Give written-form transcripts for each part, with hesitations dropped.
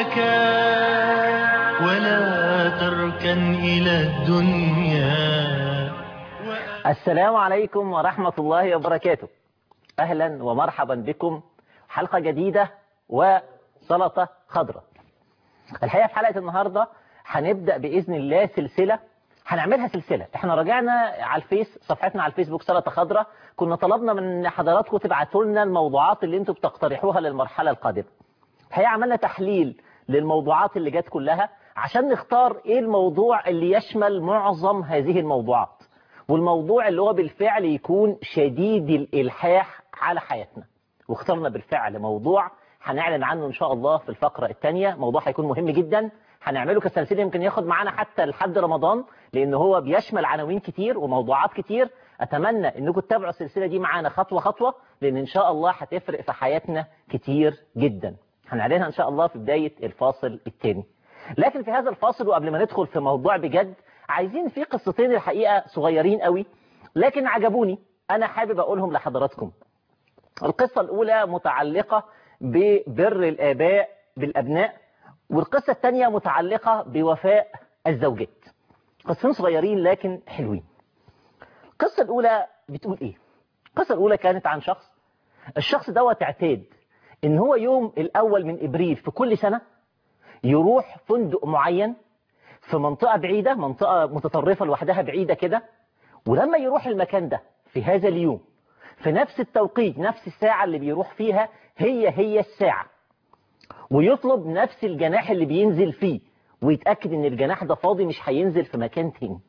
لك ولا تركن إلى الدنيا. السلام عليكم ورحمة الله وبركاته. أهلا ومرحبا بكم، حلقة جديدة وسلطة خضراء. الحقيقة في حلقة النهاردة هنبدأ بإذن الله سلسلة، هنعملها سلسلة. احنا راجعنا على الفيس، صفحتنا على الفيسبوك سلطة خضراء، كنا طلبنا من حضراتكم تبعتوا لنا الموضوعات اللي انتم بتقترحوها للمرحلة القادمة. الحقيقة عملنا تحليل للموضوعات اللي جت كلها عشان نختار ايه الموضوع اللي يشمل معظم هذه الموضوعات، والموضوع اللي هو بالفعل يكون شديد الإلحاح على حياتنا. واخترنا بالفعل موضوع هنعلن عنه إن شاء الله في الفقرة الثانية. موضوع هيكون مهم جدا، هنعمله كسلسلة، يمكن ياخد معانا حتى لحد رمضان، لأن هو بيشمل عناوين كتير وموضوعات كتير. أتمنى أنكم تتابعوا السلسلة دي معانا خطوة خطوة، لأن إن شاء الله هتفرق في حياتنا كتير جدا. هنعلنها إن شاء الله في بداية الفاصل الثاني. لكن في هذا الفاصل وقبل ما ندخل في موضوع بجد، عايزين في قصتين الحقيقة صغيرين قوي لكن عجبوني، أنا حابب أقولهم لحضراتكم. القصة الأولى متعلقة ببر الآباء بالأبناء، والقصة الثانية متعلقة بوفاء الزوجات. قصتين صغيرين لكن حلوين. القصة الأولى بتقول إيه؟ القصة الأولى كانت عن شخص، الشخص دوت اعتاد إن هو يوم الأول من إبريل في كل سنة يروح فندق معين في منطقة بعيدة، منطقة متطرفة لوحدها بعيدة كده، ولما يروح المكان ده في هذا اليوم في نفس التوقيت، نفس الساعة اللي بيروح فيها هي الساعة، ويطلب نفس الجناح اللي بينزل فيه، ويتأكد ان الجناح ده فاضي مش هينزل في مكان تاني،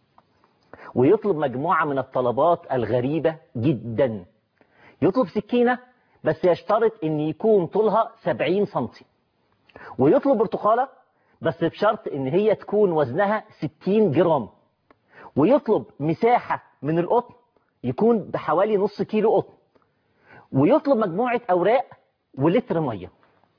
ويطلب مجموعة من الطلبات الغريبة جدا. يطلب سكينة بس يشترط ان يكون طولها 70 سنتي، ويطلب برتقالة بس بشرط ان هي تكون وزنها 60 جرام، ويطلب مساحة من القطن يكون بحوالي نص كيلو قطن، ويطلب مجموعة أوراق ولتر مية.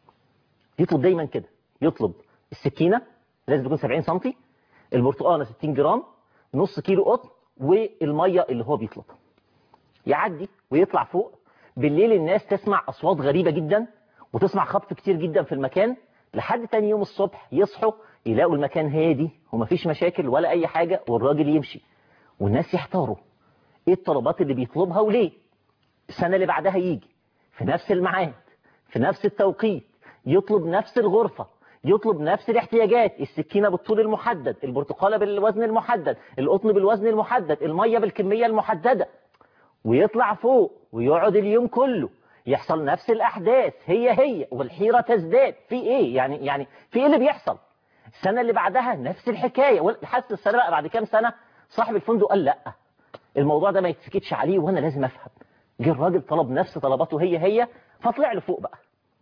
يطلب دايما كده، يطلب السكينة لازم تكون 70 سنتي، البرتقالة 60 جرام، نص كيلو قطن، والمية اللي هو بيطلبها. يعدي ويطلع فوق. بالليل الناس تسمع أصوات غريبة جدا وتسمع خبط كتير جدا في المكان، لحد تاني يوم الصبح يصحوا يلاقوا المكان هادي ومفيش مشاكل ولا أي حاجة، والراجل يمشي والناس يحتاروا ايه الطلبات اللي بيطلبها وليه. السنة اللي بعدها يجي في نفس الميعاد في نفس التوقيت، يطلب نفس الغرفة، يطلب نفس الاحتياجات، السكينة بالطول المحدد، البرتقالة بالوزن المحدد، القطن بالوزن المحدد، المية بالكمية المحددة، ويطلع فوق ويقعد اليوم كله يحصل نفس الأحداث هي والحيرة تزداد. في ايه يعني في ايه اللي بيحصل؟ السنة اللي بعدها نفس الحكاية، حتى السنة بقى بعد كام سنة صاحب الفندق قال لا، الموضوع ده ما يتسكتش عليه وانا لازم افهم. جه الراجل طلب نفس طلباته هي، فطلع له فوق بقى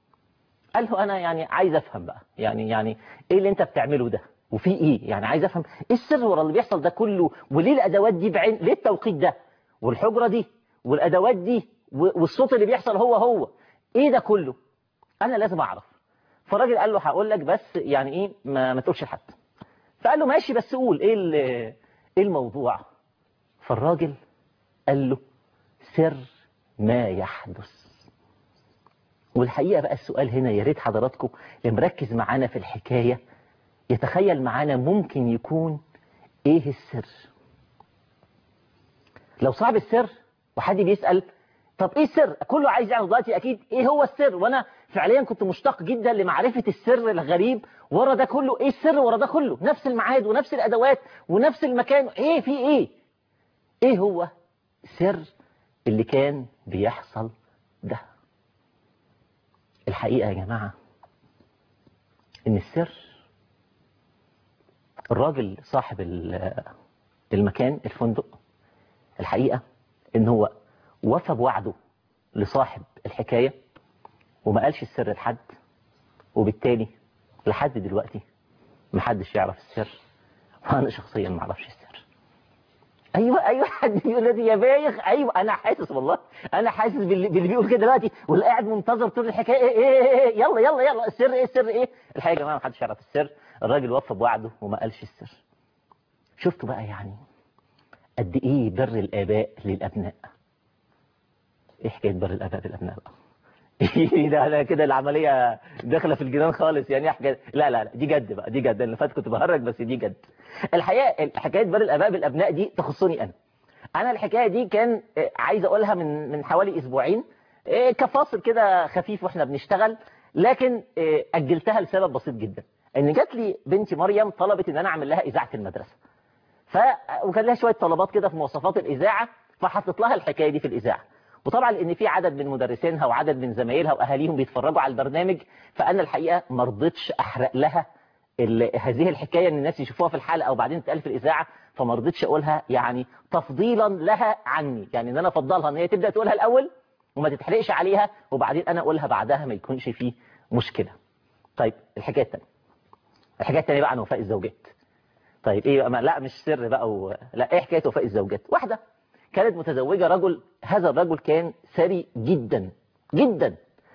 قال له انا يعني عايز افهم بقى، يعني ايه اللي انت بتعمله ده وفي ايه، يعني عايز افهم ايه السر ورا اللي بيحصل ده كله، وليه الادوات دي بعين، ليه التوقيت ده والحجرة دي والادوات دي والصوت اللي بيحصل هو ايه ده كله، انا لازم اعرف. فالراجل قال له هقول لك بس يعني ايه ما تقولش لحد. فقال له ماشي بس قول ايه الموضوع. فالراجل قال له سر ما يحدث. والحقيقة بقى السؤال هنا، يا ريت حضراتكم اللي مركز معانا في الحكاية يتخيل معانا ممكن يكون ايه السر. لو صاحب السر وحد بيسأل طب ايه السر، كله عايز يعرف دلوقتي اكيد ايه هو السر، وانا فعليا كنت مشتاق جدا لمعرفة السر الغريب ورا ده كله. ايه السر ورا ده كله؟ نفس الميعاد ونفس الادوات ونفس المكان، ايه في ايه هو سر اللي كان بيحصل ده؟ الحقيقة يا جماعة ان السر، الراجل صاحب المكان الفندق، الحقيقة ان هو وفى بوعده لصاحب الحكاية وما قالش السر لحد، وبالتالي لحد دلوقتي محدش يعرف السر، وانا شخصيا ما اعرفش السر. ايوه حد يقول لي يا بايخ، ايوه انا حاسس، والله انا حاسس باللي بيقول كده دلوقتي، واللي قاعد منتظر طول الحكايه ايه يلا السر ايه. الحقيقه يا جماعه ما حدش يعرف السر، الراجل وفى بوعده وما قالش السر. شفتوا بقى يعني قد ايه بر الاباء للابناء؟ ايه حكايه بر الاباء للابناء بقى؟ ده انا كده العمليه داخله في الجنان خالص يعني حاجة. لا لا لا دي جد بقى، دي جد. اللي فات كنت بهرج بس دي جد. الحقيقه حكايه بر الاباء بالابناء دي تخصني انا الحكايه دي كان عايز اقولها من حوالي اسبوعين كفاصل كده خفيف واحنا بنشتغل، لكن اجلتها لسبب بسيط جدا. ان جات لي بنتي مريم طلبت ان انا اعمل لها اذاعه المدرسه، وكان لها شويه طلبات كده في مواصفات الاذاعه، فحطيت لها الحكايه دي في الاذاعه. وطبعا لان في عدد من مدرسينها وعدد من زمايلها واهاليهم بيتفرجوا على البرنامج، فانا الحقيقه ما رضيتش احرق لها هذه الحكايه ان الناس يشوفوها في الحلقه وبعدين تتقال في الاذاعه، فما رضيتش اقولها يعني تفضيلا لها عني، يعني ان انا افضلها ان هي تبدا تقولها الاول وما تتحرقش عليها وبعدين انا اقولها بعدها ما يكونش فيه مشكله. طيب الحكايه الثانيه بقى عن وفاء الزوجات. طيب ايه بقى؟ لا مش سر بقى لا، ايه حكايه وفاء الزوجات؟ واحده كانت متزوجه رجل، هذا الرجل كان ثري جدا جدا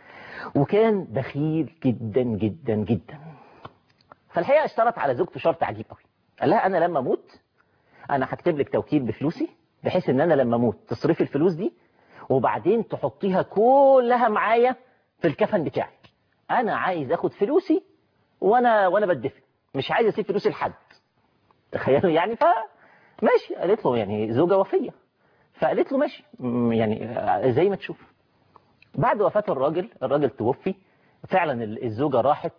وكان بخيل جدا جدا جدا. فالحقيقه اشترط على زوجته شرط عجيب قوي، قال لها انا لما اموت انا هكتب لك توكيل بفلوسي بحيث ان انا لما اموت تصرفي الفلوس دي وبعدين تحطيها كلها معايا في الكفن بتاعي. انا عايز اخد فلوسي وانا بدفن، مش عايز اسيب فلوسي لحد. تخيلوا يعني. فماشي، قالت له يعني زوجة وفية، فقالت له ماشي يعني زي ما تشوف. بعد وفاة الراجل توفي فعلا. الزوجة راحت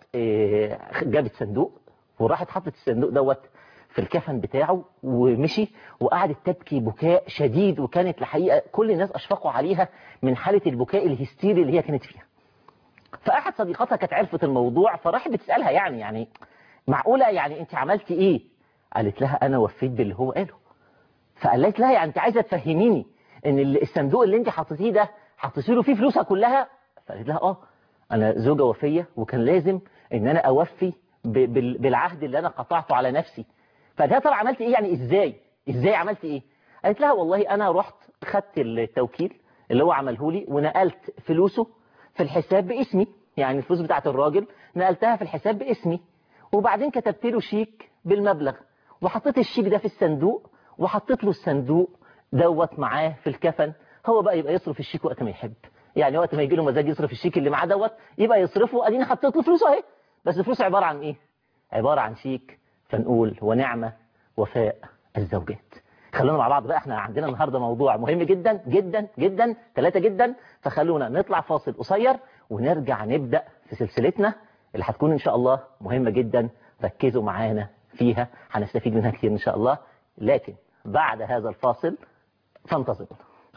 جابت صندوق وراحت حطت الصندوق دوت في الكفن بتاعه ومشي، وقعدت تبكي بكاء شديد، وكانت الحقيقة كل الناس أشفقوا عليها من حالة البكاء الهستيري اللي هي كانت فيها. فأحد صديقاتها كانت عرفت الموضوع فراحت بتسألها يعني معقولة يعني أنت عملتي إيه؟ قالت لها أنا وفيت باللي هو قاله. فقالت لها يعني أنت عايزة تفهميني إن الصندوق اللي أنت حطيتيه ده حطيتي له فيه فلوسها كلها؟ فقالت لها أنا زوجة وفية وكان لازم إن أنا أوفي بالعهد اللي أنا قطعته على نفسي. فده طبعا عملت إيه يعني؟ إزاي عملت إيه؟ قالت لها والله أنا رحت خدت التوكيل اللي هو عمله لي ونقلت فلوسه في الحساب باسمي، يعني الفلوس بتاعت الراجل نقلتها في الحساب باسمي، وبعدين كتبت له شيك بالمبلغ وحطيت الشيك ده في الصندوق وحطيت له الصندوق دوت معاه في الكفن. هو بقى يبقى يصرف الشيك وقت ما يحب، يعني وقت ما يجي له مزاج يصرف الشيك اللي معاه دوت يبقى يصرفه. اديني حطيت له فلوسه اهي. بس الفلوس عبارة عن ايه؟ عبارة عن شيك. فنقول ونعمة وفاء الزوجات. خلونا مع بعض بقى، احنا عندنا النهارده موضوع مهم جدا جدا جدا، 3 جدا. فخلونا نطلع فاصل قصير ونرجع نبدأ في سلسلتنا اللي هتكون ان شاء الله مهمة جدا. ركزوا معانا فيها، هنستفيد منها كتير ان شاء الله. لكن بعد هذا الفاصل فانتظروا.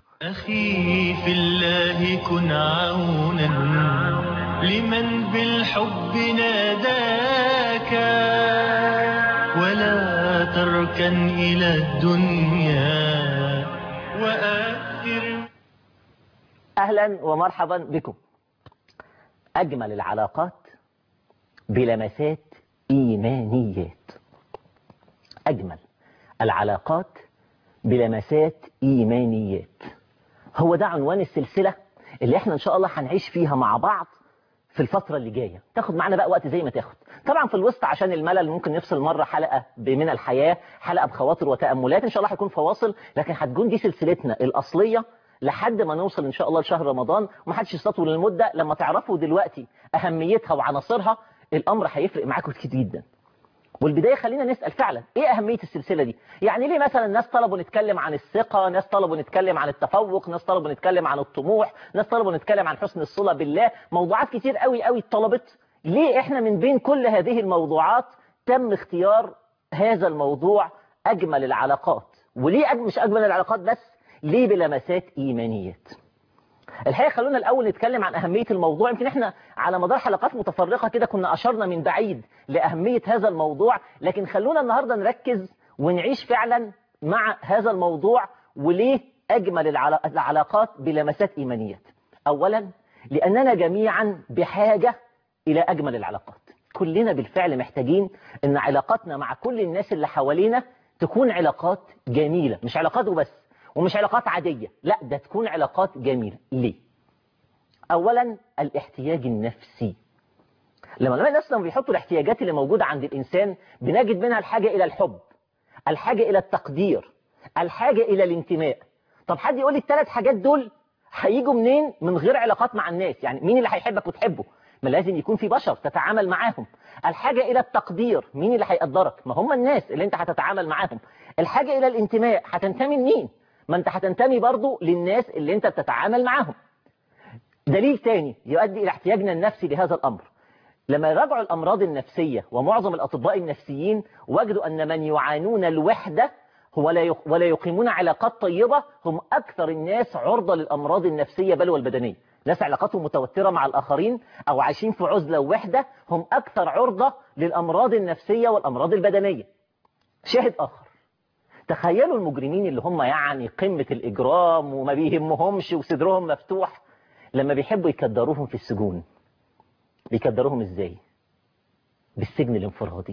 أخي في الله كن عونا لمن بالحب ناداك، ولا تركن إلى الدنيا وآخر. أهلا ومرحبا بكم. أجمل العلاقات بلمسات إيمانيات. أجمل العلاقات بلمسات إيمانيات، هو ده عنوان السلسلة اللي احنا ان شاء الله هنعيش فيها مع بعض في الفترة اللي جاية. تاخد معنا بقى وقت زي ما تاخد طبعا في الوسط عشان الملل، ممكن نفصل مرة حلقة من الحياة، حلقة بخواطر وتأملات، ان شاء الله هيكون فواصل، لكن هتكون دي سلسلتنا الأصلية لحد ما نوصل ان شاء الله لشهر رمضان. ومحدش يستطول المدة. لما تعرفوا دلوقتي أهميتها وعناصرها الأمر هيفرق معاكم كتير جدا. والبداية خلينا نسأل فعلا ايه أهمية السلسلة دي؟ يعني ليه مثلا ناس طلبوا نتكلم عن الثقة، ناس طلبوا نتكلم عن التفوق، ناس طلبوا نتكلم عن الطموح، ناس طلبوا نتكلم عن حسن الصلة بالله، موضوعات كتير قوي قوي اتطلبت. ليه احنا من بين كل هذه الموضوعات تم اختيار هذا الموضوع أجمل العلاقات؟ وليه مش أجمل العلاقات بس، ليه بلمسات إيمانيات؟ الحقيقة خلونا الأول نتكلم عن أهمية الموضوع. يمكن احنا على مدار حلقات متفرقة كده كنا أشرنا من بعيد لأهمية هذا الموضوع، لكن خلونا النهاردة نركز ونعيش فعلا مع هذا الموضوع. وليه أجمل العلاقات بلمسات إيمانيات؟ أولا لأننا جميعا بحاجة إلى أجمل العلاقات. كلنا بالفعل محتاجين أن علاقاتنا مع كل الناس اللي حوالينا تكون علاقات جميلة، مش علاقات وبس ومش علاقات عادية، لا ده تكون علاقات جميلة. ليه؟ أولا الاحتياج النفسي. لما الناس بيحطوا الاحتياجات اللي موجودة عند الإنسان بنجد منها الحاجة إلى الحب، الحاجة إلى التقدير، الحاجة إلى الانتماء. طب حد يقول لي ال3 حاجات دول هيجوا منين؟ من غير علاقات مع الناس. يعني مين اللي هيحبك وتحبه؟ ما لازم يكون في بشر تتعامل معاهم. الحاجة إلى التقدير، مين اللي هيقدرك؟ ما هم الناس اللي انت هتتعامل معاهم. الحاجة إلى الانتماء، هتنتمي لمين؟ ما انت هتنتمي برضو للناس اللي انت بتتعامل معاهم. دليل تاني يؤدي إلى احتياجنا النفسي لهذا الأمر. لما يراجعوا الأمراض النفسية ومعظم الأطباء النفسيين وجدوا أن من يعانون الوحدة ولا يقيمون علاقات طيبة هم أكثر الناس عرضة للأمراض النفسية بل والبدنية. ناس علاقاتهم متوترة مع الآخرين أو عايشين في عزلة ووحدة هم أكثر عرضة للأمراض النفسية والأمراض البدنية. شاهد آخر، تخيلوا المجرمين اللي هم يعني قمة الإجرام وما بيهمهمش وصدرهم مفتوح، لما بيحبوا يكدروهم في السجون بيكدروهم إزاي؟ بالسجن الانفرادي.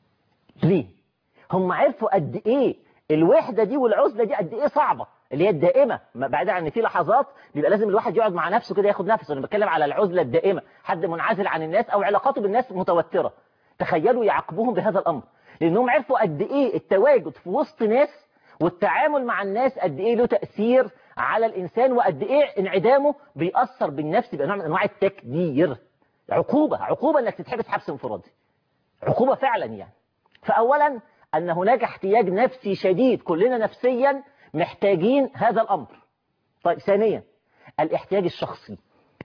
ليه؟ هم عرفوا قد إيه الوحدة دي والعزلة دي قد إيه صعبة، اللي هي الدائمة. بعيدا عن في لحظات بيبقى لازم الواحد يقعد مع نفسه كده ياخد نفسه. أنا بتكلم على العزلة الدائمة، حد منعزل عن الناس أو علاقاته بالناس متوترة. تخيلوا يعاقبوهم بهذا الأمر، لأنهم عرفوا قد إيه التواجد في وسط ناس والتعامل مع الناس قد إيه له تأثير على الإنسان، وقد إيه انعدامه بيأثر بالنفس بأنواع من أنواع التكدير. عقوبة إنك تتحبس حبس انفرادي، عقوبة فعلا يعني. فأولا أن هناك احتياج نفسي شديد، كلنا نفسيا محتاجين هذا الأمر. طيب ثانيا الاحتياج الشخصي.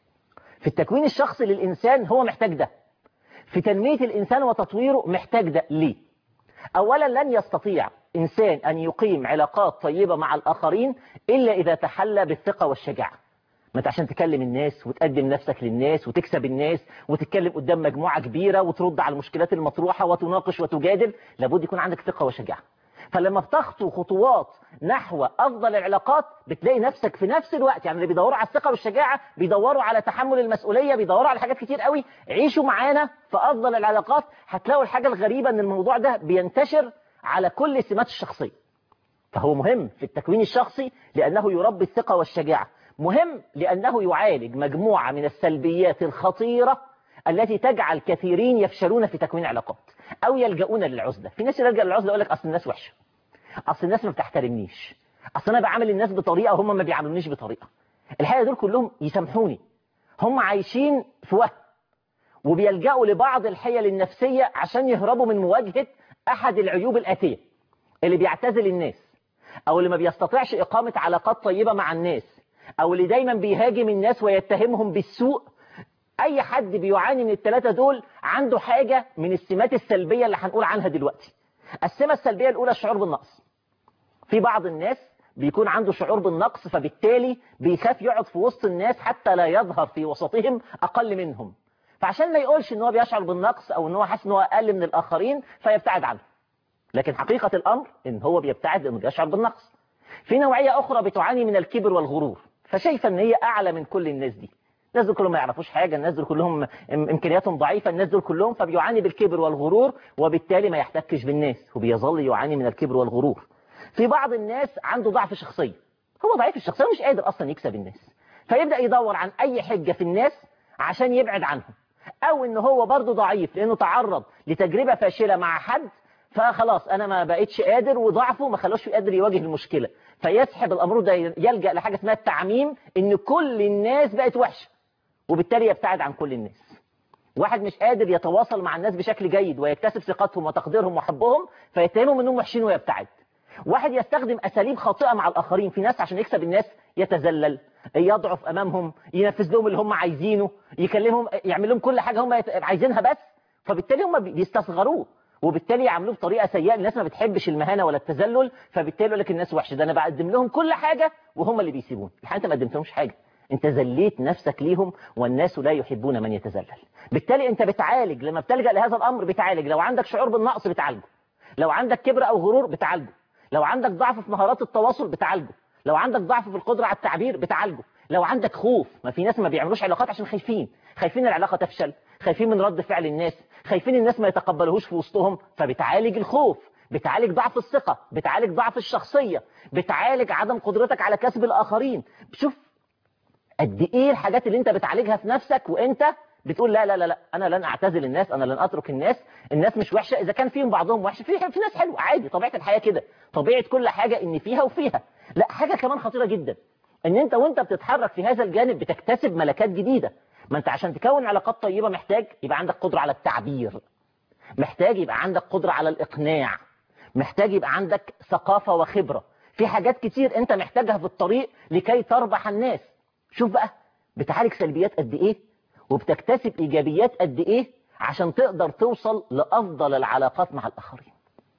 في التكوين الشخصي للإنسان هو محتاج ده، في تنمية الإنسان وتطويره محتاج ده. ليه؟ أولا لن يستطيع إنسان أن يقيم علاقات طيبة مع الآخرين إلا إذا تحلى بالثقة والشجاعة. ما انت عشان تكلم الناس وتقدم نفسك للناس وتكسب الناس وتتكلم قدام مجموعة كبيرة وترد على المشكلات المطروحة وتناقش وتجادل، لابد يكون عندك ثقة وشجاعة. فلما بتخطو خطوات نحو أفضل العلاقات بتلاقي نفسك في نفس الوقت، يعني اللي بيدوروا على الثقة والشجاعة بيدوروا على تحمل المسؤولية، بيدوروا على حاجات كتير قوي. عيشوا معانا في أفضل العلاقات هتلاقوا الحاجة الغريبة أن الموضوع ده بينتشر على كل السمات الشخصية. فهو مهم في التكوين الشخصي لأنه يربي الثقة والشجاعة، مهم لأنه يعالج مجموعة من السلبيات الخطيرة التي تجعل كثيرين يفشلون في تكوين علاقات أو يلجؤون للعزلة. في ناس يلجأ للعزلة يقول لك أصل الناس وحشة، أصل الناس ما بتحترمنيش، أصل أنا بعامل الناس بطريقة وهم ما بيعاملونيش بطريقة. الحقيقة دول كلهم يسامحوني هم عايشين في وهم، وبيلجأوا لبعض الحيل النفسية عشان يهربوا من مواجهة أحد العيوب الآتية: اللي بيعتزل الناس، أو اللي ما بيستطيعش إقامة علاقات طيبة مع الناس، أو اللي دايما بيهاجم الناس ويتهمهم بالسوء. أي حد بيعاني من الثلاثة دول عنده حاجة من السمات السلبية اللي هنقول عنها دلوقتي. السمة السلبية الأولى الشعور بالنقص. في بعض الناس بيكون عنده شعور بالنقص، فبالتالي بيخاف يقعد في وسط الناس حتى لا يظهر في وسطهم أقل منهم، فعشان ما يقولش ان هو بيشعر بالنقص أو ان هو حاسس ان هو أقل من الآخرين فيبتعد عنه. لكن حقيقة الأمر ان هو بيبتعد لأنه بيشعر بالنقص. في نوعية أخرى بتعاني من الكبر والغرور، فشايفة ان هي أعلى من كل الناس دي. الناس دول كلهم ما يعرفوش حاجة، الناس دول كلهم إمكانياتهم ضعيفة، الناس دول كلهم، فبيعاني بالكبر والغرور وبالتالي ما يحتكش بالناس وبيظل يعاني من الكبر والغرور. في بعض الناس عنده ضعف شخصية، هو ضعيف الشخصية ومش قادر أصلا يكسب الناس، فيبدأ يدور عن أي حجة في الناس عشان يبعد عنهم، أو إن هو برضه ضعيف لأنه تعرض لتجربة فاشلة مع حد فخلاص أنا ما بقيتش قادر، وضعفه ما خلوش قادر يواجه المشكلة، فيسحب الأمر ده يلجأ لحاجة اسمها التعميم، إن كل الناس بقت وحشة وبالتالي يبتعد عن كل الناس. واحد مش قادر يتواصل مع الناس بشكل جيد ويكتسب ثقتهم وتقديرهم وحبهم فيتهمهم انهم وحشين ويبتعد. واحد يستخدم اساليب خاطئه مع الاخرين، في ناس عشان يكسب الناس يتذلل، يضعف امامهم، ينفذ لهم اللي هم عايزينه، يكلمهم، يعمل لهم كل حاجه هم عايزينها بس، فبالتالي هم بيستصغروه وبالتالي يعملوه بطريقه سيئه. الناس ما بتحبش المهانه ولا التذلل، فبالتالي يقول لك الناس وحشه، ده انا بقدم لهم كل حاجه وهم اللي بيسيبون. الحقيقه انت ما قدمتلهمش حاجه، انت ذليت نفسك ليهم، والناس لا يحبون من يتذلل. بالتالي انت بتعالج لما بتلجأ لهذا الامر، بتعالج لو عندك شعور بالنقص بتعالجه، لو عندك كبر او غرور بتعالجه، لو عندك ضعف في مهارات التواصل بتعالجه، لو عندك ضعف في القدرة على التعبير بتعالجه، لو عندك خوف، ما في ناس ما بيعملوش علاقات عشان خايفين العلاقة تفشل، خايفين من رد فعل الناس، خايفين الناس ما يتقبلوهوش في وسطهم، فبتعالج الخوف، بتعالج ضعف الثقة، بتعالج ضعف الشخصية، بتعالج عدم قدرتك على كسب الآخرين. شوف قد ايه الحاجات اللي انت بتعالجها في نفسك وانت بتقول لا لا لا لا انا لن اعتزل الناس، انا لن اترك الناس مش وحشه، اذا كان فيهم بعضهم وحش، في ناس حلوه عادي، طبيعه الحياه كده، طبيعه كل حاجه ان فيها وفيها. لا، حاجه كمان خطيره جدا، ان انت وانت بتتحرك في هذا الجانب بتكتسب ملكات جديدة. ما انت عشان تكون علاقات طيبة محتاج يبقى عندك قدرة على التعبير، محتاج يبقى عندك قدرة على الإقناع، محتاج يبقى عندك ثقافة وخبرة. في حاجات كتير انت محتاجها في الطريق لكي تربح الناس. شوف بقى بتعالج سلبيات قد ايه وبتكتسب ايجابيات قد ايه عشان تقدر توصل لأفضل العلاقات مع الآخرين.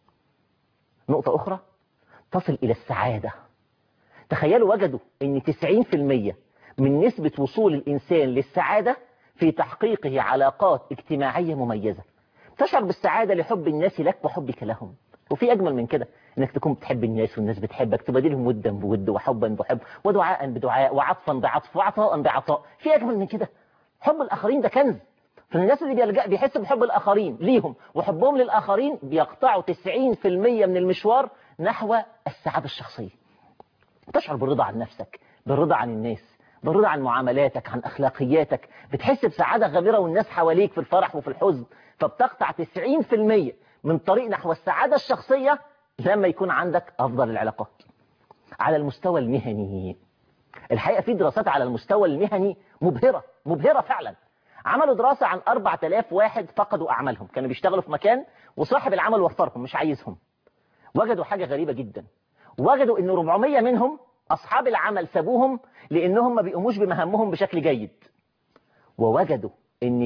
نقطة أخرى، تصل إلى السعادة. تخيلوا وجدوا ان 90% من نسبة وصول الإنسان للسعادة في تحقيقه علاقات اجتماعية مميزة. تشعر بالسعادة لحب الناس لك وحبك لهم. وفي أجمل من كده انك تكون بتحب الناس والناس بتحبك، تبادلهم ودا بود وحبا بحب ودعاء بدعاء وعطفا بعطف وعطاء بعطاء. في أجمل من كده؟ حب الآخرين ده كنز. فالناس اللي بيحس بحب الآخرين ليهم وحبهم للآخرين بيقطعوا 90% من المشوار نحو السعادة الشخصية. تشعر بالرضا عن نفسك، بالرضا عن الناس، بالرضا عن معاملاتك، عن أخلاقياتك، بتحس بسعادة غامرة والناس حواليك في الفرح وفي الحزن. فبتقطع 90% من طريق نحو السعادة الشخصية لما يكون عندك أفضل العلاقات. على المستوى المهني، الحقيقة في دراسات على المستوى المهني مبهرة فعلا. عملوا دراسة عن 4000 واحد فقدوا أعمالهم، كانوا بيشتغلوا في مكان وصاحب العمل وفرهم مش عايزهم. وجدوا حاجة غريبة جدا، وجدوا ان 400 منهم أصحاب العمل سابوهم لأنهم ما بيقوموش بمهامهم بشكل جيد. ووجدوا ان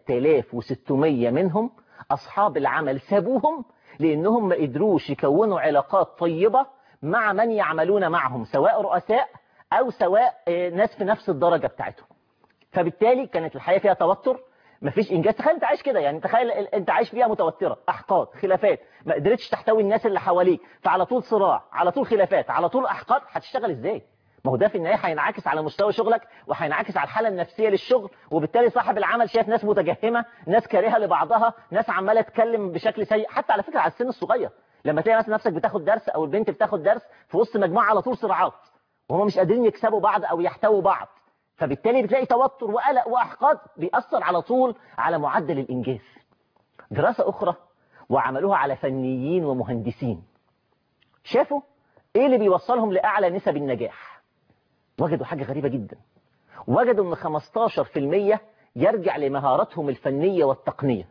3600 منهم أصحاب العمل سابوهم لأنهم ما قدروش يكونوا علاقات طيبة مع من يعملون معهم، سواء رؤساء أو سواء ناس في نفس الدرجة بتاعتهم. فبالتالي كانت الحياة فيها توتر، مفيش إنجاز. تخيل أنت عايش كده، يعني تخيل أنت عايش فيها متوترة، أحقاد، خلافات، ما قدرتش تحتوي الناس اللي حواليك، فعلى طول صراع، على طول خلافات، على طول أحقاد. هتشتغل إزاي؟ ما هو ده في النهاية هينعكس على مستوى شغلك وهينعكس على الحالة النفسية للشغل. وبالتالي صاحب العمل شايف ناس متجهمة، ناس كارهة لبعضها، ناس عمالة تتكلم بشكل سيء. حتى على فكرة على السن الصغير، لما تلاقي مثلا نفسك بتاخد درس أو البنت بتاخد درس في وسط مجموعة على طول صراعات وهم مش قادرين يكسبوا بعض أو يحتووا بعض، فبالتالي بتلاقي توتر وقلق وأحقاد بيأثر على طول على معدل الإنجاز. دراسة أخرى وعملوها على فنيين ومهندسين، شافوا إيه اللي بيوصلهم لأعلى نسب النجاح. وجدوا حاجة غريبة جدا، وجدوا أن 15% يرجع لمهاراتهم الفنية والتقنية،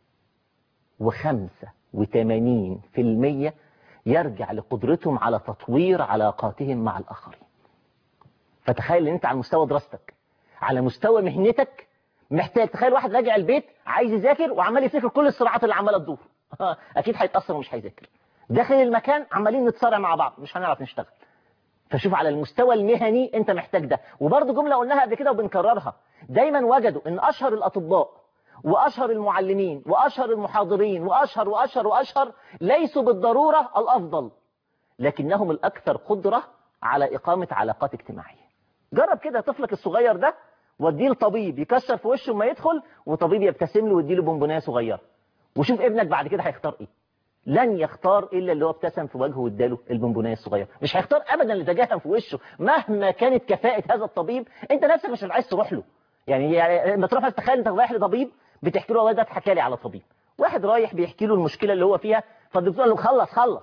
و85% يرجع لقدرتهم على تطوير علاقاتهم مع الآخرين. فتخيل ان انت على مستوى دراستك، على مستوى مهنتك، محتاج تخيل واحد راجع البيت عايز يذاكر وعمال يفتكر كل الصراعات اللي عماله تدور. اكيد هيتاثر ومش هيذاكر. داخل المكان عمالين نتصارع مع بعض، مش هنعرف نشتغل. فشوف على المستوى المهني انت محتاج ده. وبرضه جمله قلناها قبل كده وبنكررها، دايما وجدوا ان اشهر الاطباء واشهر المعلمين واشهر المحاضرين واشهر ليسوا بالضروره الافضل، لكنهم الاكثر قدره على اقامه علاقات اجتماعيه. جرب كده طفلك الصغير ده وديه لطبيب يكسر في وشه ما يدخل، وطبيب يبتسم له ويديله بونبونيه صغيره، وشوف ابنك بعد كده هيختار ايه. لن يختار الا اللي هو ابتسم في وجهه واداله البونبونيه الصغيره. مش هيختار ابدا اللي تجهم في وشه مهما كانت كفاءه هذا الطبيب. انت نفسك مش عايز تروح له. يعني لما تروح تتخيل انت رايح لطبيب بتحكي له والله ده اتحكى لي على طبيب، واحد رايح بيحكي له المشكله اللي هو فيها، فالدكتور قال له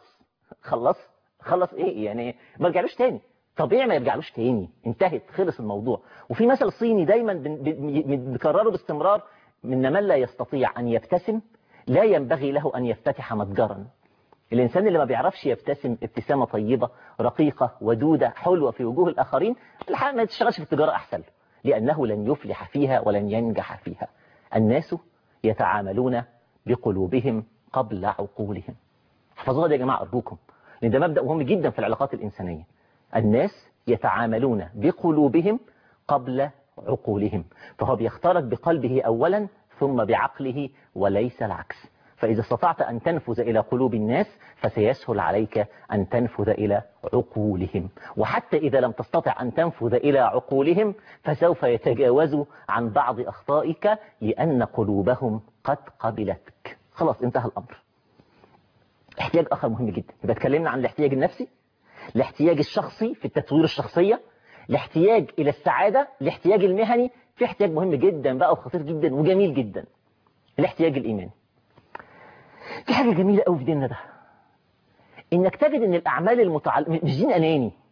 خلص ايه يعني ما رجعلوش تاني. طبيعي ما يرجعلوش تاني، انتهت، خلص الموضوع. وفي مثل صيني دايما بنكرره باستمرار، من من لا يستطيع ان يبتسم لا ينبغي له ان يفتتح متجرا. الانسان اللي ما بيعرفش يبتسم ابتسامه طيبه رقيقه ودوده حلوه في وجوه الاخرين، الحقيقه ما يشتغلش في التجاره احسن له، لانه لن يفلح فيها ولن ينجح فيها. الناس يتعاملون بقلوبهم قبل عقولهم. احفظوها دي يا جماعه ارجوكم، لان ده مبدا مهم جدا في العلاقات الانسانيه. الناس يتعاملون بقلوبهم قبل عقولهم، فهو بيختارك بقلبه أولا ثم بعقله وليس العكس. فإذا استطعت أن تنفذ إلى قلوب الناس فسيسهل عليك أن تنفذ إلى عقولهم، وحتى إذا لم تستطع أن تنفذ إلى عقولهم فسوف يتجاوزوا عن بعض أخطائك لأن قلوبهم قد قبلتك. خلاص انتهى الأمر. احتياج آخر مهم جدا، يبقى اتكلمنا عن الاحتياج النفسي، الاحتياج الشخصي في التطوير الشخصية، الاحتياج إلى السعادة، الاحتياج المهني. في احتياج مهم جدا بقى وخطير جدا وجميل جدا، الاحتياج الإيماني. في حاجة جميلة قوي في ديننا ده، إنك تجد إن الأعمال مش دين أناني،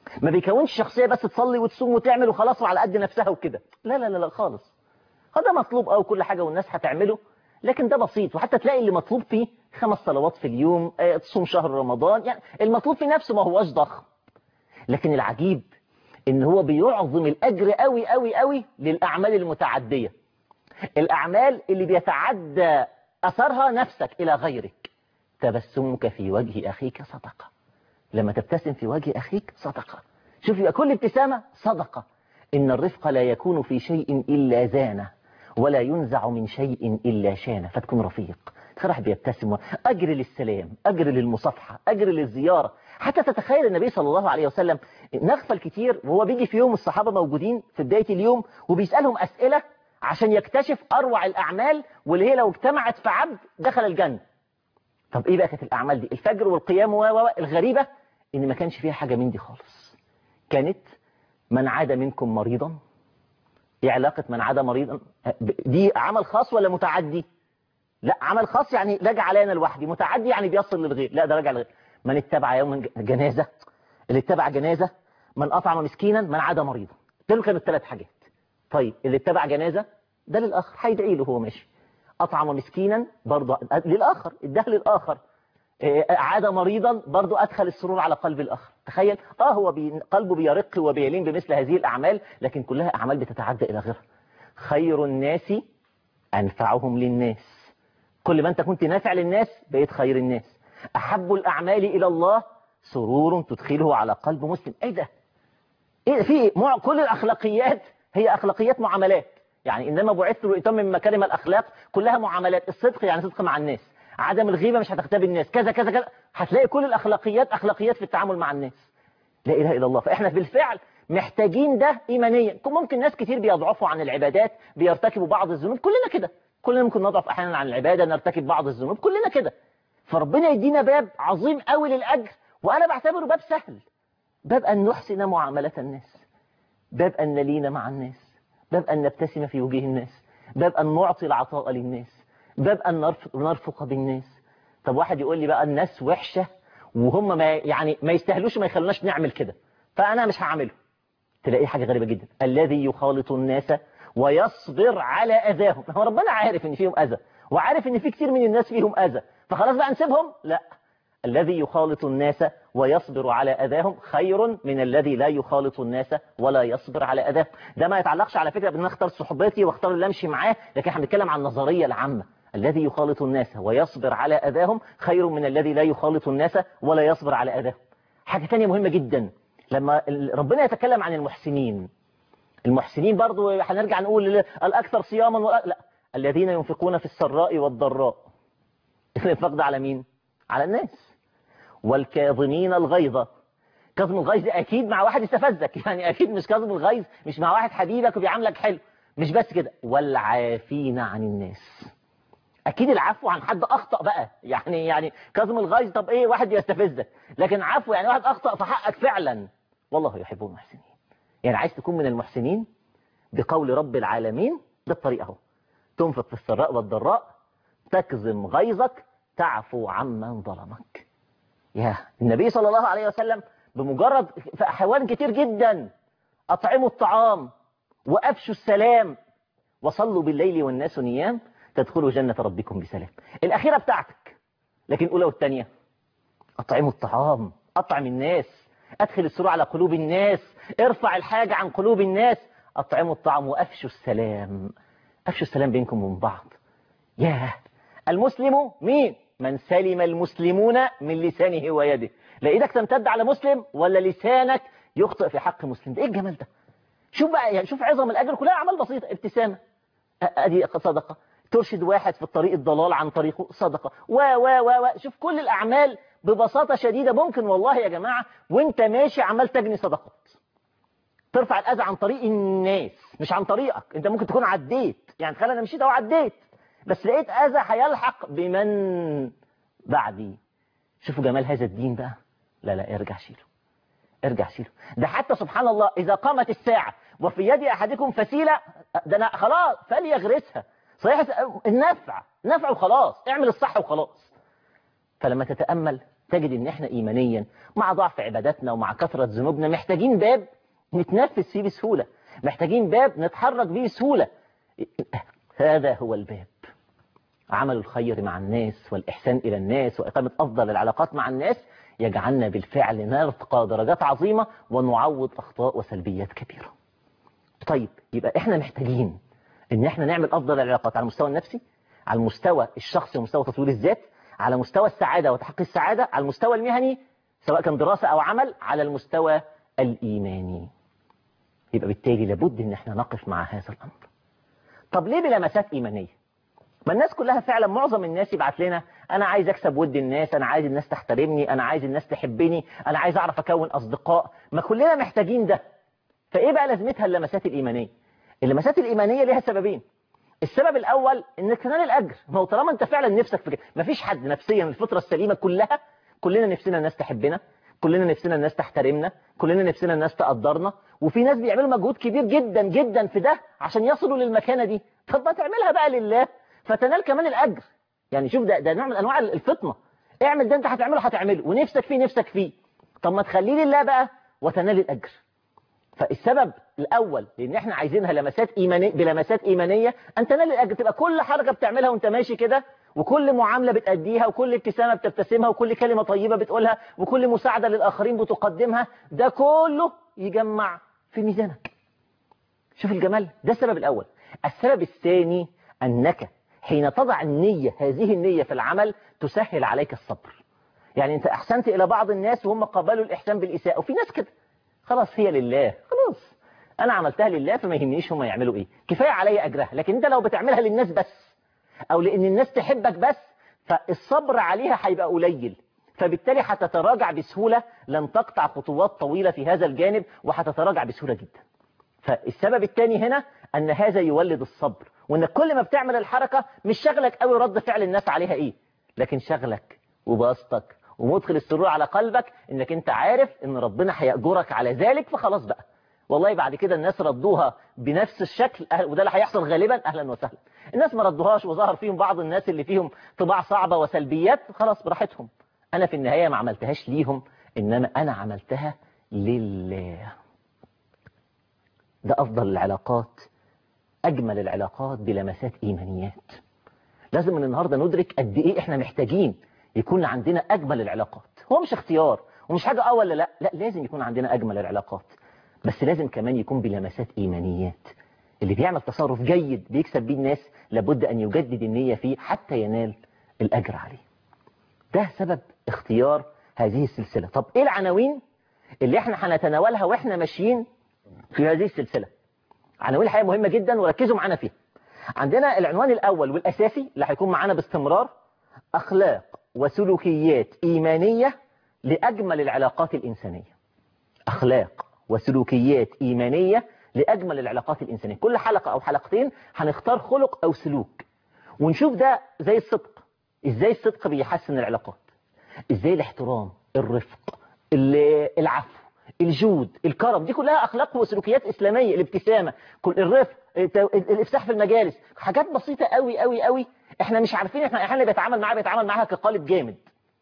ما بيكونش شخصية بس تصلي وتصوم وتعمل وخلاص وعلى قد نفسها وكده. لا لا لا لا خالص. هذا مطلوب أو كل حاجة والناس هتعمله، لكن ده بسيط. وحتى تلاقي اللي مطلوب فيه 5 صلوات في اليوم، تصوم شهر رمضان، يعني المطلوب في نفسه ما هوش ضخم. لكن العجيب إن هو بيعظم الأجر قوي قوي قوي للأعمال المتعدية، الأعمال اللي بيتعدى أثرها نفسك إلى غيرك. تبسمك في وجه أخيك صدقة. لما تبتسم في وجه أخيك صدقة. شوف يبقى كل ابتسامة صدقة. إن الرفق لا يكون في شيء إلا زانه، ولا ينزع من شيء إلا شانه. فتكون رفيق، فرح بيبتسم، أجر للسلام، أجر للمصافحة، أجر للزيارة. حتى تتخيل النبي صلى الله عليه وسلم نغفل كتير وهو بيجي في يوم الصحابة موجودين في بداية اليوم وبيسألهم أسئلة عشان يكتشف أروع الأعمال واللي هي لو اجتمعت في عبد دخل الجنة. طب إيه بقى كانت الأعمال دي؟ الفجر والقيام الغريبة إن ما كانش فيها حاجة من دي خالص. كانت من عاد منكم مريضا. ايه علاقة من عاد مريضا؟ دي عمل خاص ولا متعدي؟ لا، عمل خاص يعني راجع علينا لوحدي، متعدي يعني بيصل للغير. لا، ده راجع للغير. من اتبع يوم جنازة، اللي اتبع جنازة، من أطعم مسكينا، من عاد مريضا. دول كانوا ال3 حاجات. طيب اللي اتبع جنازة ده للآخر، هيدعي له هو ماشي. أطعم مسكينا برضه للآخر، اداه للآخر. عاد مريضا برضو أدخل السرور على قلب الآخر. تخيل هو قلبه بيرق وبيلين بمثل هذه الأعمال، لكن كلها أعمال بتتعدى إلى غيرها. خير الناس أنفعهم للناس. كل ما أنت كنت نافع للناس بقيت خير الناس. أحب الأعمال إلى الله سرور تدخله على قلب مسلم. إيه ده؟ في كل الأخلاقيات هي أخلاقيات معاملات. يعني إنما بعثت لأتمم مكارم الأخلاق، كلها معاملات. الصدق يعني صدق مع الناس، عدم الغيبة مش هتغتاب الناس، كذا كذا كذا. هتلاقي كل الأخلاقيات أخلاقيات في التعامل مع الناس. لا إله إلا الله. فإحنا بالفعل محتاجين ده إيمانيا. ممكن ناس كتير بيضعفوا عن العبادات، بيرتكبوا بعض الذنوب، كلنا كده، كلنا ممكن نضعف أحيانا عن العبادة، نرتكب بعض الذنوب، كلنا كده. فربنا يدينا باب عظيم قوي للأجر، وأنا بعتبره باب سهل. باب أن نحسن معاملة الناس، باب أن نلين مع الناس، باب أن نبتسم في وجه الناس، باب أن نعطي العطاء للناس، باب أن نرفق بالناس. طب واحد يقول لي بقى الناس وحشة وهم ما يستاهلوش ما يخلوناش نعمل كده، فأنا مش هعمله. تلاقيه حاجة غريبة جدا. الذي يخالط الناس ويصبر على أذاهم. هو ربنا عارف إن فيهم أذى، وعارف إن في كتير من الناس فيهم أذى، فخلاص بقى نسيبهم؟ لا. الذي يخالط الناس ويصبر على أذاهم خير من الذي لا يخالط الناس ولا يصبر على أذاهم. ده ما يتعلقش على فكرة بأن اختار صحبتي واختار اللي امشي معاه، لكن احنا بنتكلم عن النظرية العامة. الذي يخالط الناس ويصبر على أذاهم خير من الذي لا يخالط الناس ولا يصبر على أذاهم. حاجة ثانية مهمة جدا، لما ربنا يتكلم عن المحسنين برضو هنرجع نقول الأكثر صياما لا، الذين ينفقون في السراء والضراء. الانفاق ده على مين؟ على الناس. والكاظمين الغيظ. كظم الغيظ أكيد مع واحد استفزك، يعني أكيد مش كظم الغيظ مش مع واحد حبيبك وبيعاملك حلو، مش بس كده. والعافين عن الناس. أكيد العفو عن حد أخطأ بقى، يعني كظم الغيظ طب إيه واحد يستفزك، لكن عفو يعني واحد أخطأ في حقك فعلا. والله يحب المحسنين. يعني عايز تكون من المحسنين بقول رب العالمين بالطريقة اهو. تنفق في السراء والضراء، تكظم غيظك، تعفو عمن ظلمك. يا النبي صلى الله عليه وسلم بمجرد في أحوال كتير جدا: أطعموا الطعام وأفشوا السلام وصلوا بالليل والناس نيام تدخلوا جنة ربكم بسلام. الأخيرة بتاعتك، لكن الأولى والثانية: أطعموا الطعام، أطعم الناس، أدخل السرور على قلوب الناس، ارفع الحاجة عن قلوب الناس. أطعموا الطعام وأفشوا السلام. أفشوا السلام بينكم وبين بعض. ياه. المسلم مين؟ من سلم المسلمون من لسانه ويده. لا ايدك تمتد على مسلم ولا لسانك يخطئ في حق مسلم. ده ايه الجمال ده؟ شوف بقى، يعني شوف عظم الاجر. كلها اعمال بسيطه. ابتسامه ادي صدقه، ترشد واحد في الطريق الضلال عن طريقه صدقه، شوف كل الاعمال ببساطه شديده. ممكن والله يا جماعه وانت ماشي عمال تجني صدقات، ترفع الاذى عن طريق الناس مش عن طريقك. انت ممكن تكون عديت، يعني تخيل انا مشيت او عديت بس لقيت اذى هيلحق بمن بعدي. شوفوا جمال هذا الدين بقى. لا لا، ارجع شيله، ارجع شيله. ده حتى سبحان الله إذا قامت الساعة وفي يد أحدكم فسيلة، ده أنا خلاص فليغرسها. صحيح النفع نفع وخلاص، اعمل الصح وخلاص. فلما تتأمل تجد ان احنا ايمانيا مع ضعف عباداتنا ومع كثرة ذنوبنا محتاجين باب نتنفس فيه بسهولة، محتاجين باب نتحرك به بسهولة. هذا هو الباب، عمل الخير مع الناس والإحسان إلى الناس وإقامة أفضل العلاقات مع الناس يجعلنا بالفعل نرتقى درجات عظيمة ونعوض أخطاء وسلبيات كبيرة. طيب يبقى إحنا محتاجين إن إحنا نعمل أفضل العلاقات على المستوى النفسي، على المستوى الشخصي ومستوى تطوير الذات، على مستوى السعادة وتحقيق السعادة، على المستوى المهني سواء كان دراسة أو عمل، على المستوى الإيماني. يبقى بالتالي لابد إن إحنا نقف مع هذا الأمر. طب ليه بلمسات إيمانية؟ ما الناس كلها فعلا معظم الناس يبعت لنا أنا عايز أكسب ود الناس، أنا عايز الناس تحترمني، أنا عايز الناس تحبني، أنا عايز أعرف أكون أصدقاء. ما كلنا محتاجين ده. فإيه بقى لازمتها اللمسات الإيمانية؟ اللمسات الإيمانية لها سببين. السبب الأول إنك تنال الأجر. ما هو طالما أنت فعلا نفسك في كده، مفيش حد نفسيا الفطرة السليمة كلنا نفسنا الناس تحبنا، كلنا نفسنا الناس تحترمنا، كلنا نفسنا الناس تقدرنا، وفي ناس بيعملوا مجهود كبير جدا جدا في ده عشان يصلوا للمكانة دي. طب ما تعملها بقى لله فتنال كمان الأجر. يعني شوف ده نوع من أنواع الفطنة. اعمل ده أنت هتعمله ونفسك فيه. طب ما تخليه لله بقى وتنال الأجر. فالسبب الأول لأن احنا عايزينها لمسات إيمانية، بلمسات إيمانية أن تنال الأجر. تبقى كل حركة بتعملها وأنت ماشي كده، وكل معاملة بتأديها، وكل ابتسامة بتبتسمها، وكل كلمة طيبة بتقولها، وكل مساعدة للآخرين بتقدمها، ده كله يجمع في ميزانك. شوف الجمال. ده السبب الأول. السبب الثاني أنك حين تضع النية، هذه النية في العمل تسهل عليك الصبر. يعني أنت أحسنت إلى بعض الناس وهم قبلوا الإحسان بالإساءة، وفي ناس كده خلاص هي لله، خلاص أنا عملتها لله فما يهمنيش هم يعملوا إيه، كفاية علي أجرها. لكن أنت لو بتعملها للناس بس أو لأن الناس تحبك بس، فالصبر عليها هيبقى قليل، فبالتالي هتتراجع بسهولة، لن تقطع خطوات طويلة في هذا الجانب وهتتراجع بسهولة جدا. فالسبب الثاني هنا أن هذا يولد الصبر، وأنك كل ما بتعمل الحركة مش شغلك قوي رد فعل الناس عليها إيه، لكن شغلك وبسطك ومدخل السرور على قلبك أنك أنت عارف أن ربنا هيأجرك على ذلك. فخلاص بقى والله بعد كده الناس ردوها بنفس الشكل، وده اللي هيحصل غالبا، أهلا وسهلا. الناس ما ردوهاش وظهر فيهم بعض الناس اللي فيهم طباع صعبة وسلبيات، خلاص براحتهم. أنا في النهاية ما عملتهاش ليهم، إنما أنا عملتها لله. ده أفضل العلاقات، أجمل العلاقات بلمسات إيمانيات. لازم من النهاردة ندرك قد إيه إحنا محتاجين يكون عندنا أجمل العلاقات. هو مش اختيار ومش حاجة ولا لا، لازم يكون عندنا أجمل العلاقات، بس لازم كمان يكون بلمسات إيمانيات. اللي بيعمل تصرف جيد بيكسب بيه الناس لابد أن يجدد النية فيه حتى ينال الأجر عليه. ده سبب اختيار هذه السلسلة. طب إيه العناوين اللي إحنا هنتناولها وإحنا ماشيين في هذه السلسلة؟ عناوين الحقيقة مهمة جدا وركزوا معانا فيها. عندنا العنوان الأول والأساسي اللي هيكون معانا باستمرار: أخلاق وسلوكيات إيمانية لأجمل العلاقات الإنسانية. أخلاق وسلوكيات إيمانية لأجمل العلاقات الإنسانية. كل حلقة أو حلقتين هنختار خلق أو سلوك ونشوف ده زي الصدق، إزاي الصدق بيحسن العلاقات، إزاي الاحترام، الرفق، العفو، الجود، الكرم، دي كلها أخلاق وسلوكيات إسلامية. الابتسامة، كل الرفق، الإفساح في المجالس، حاجات بسيطة قوي قوي قوي احنا مش عارفين. احنا اللي بيتعامل معاها كقالب جامد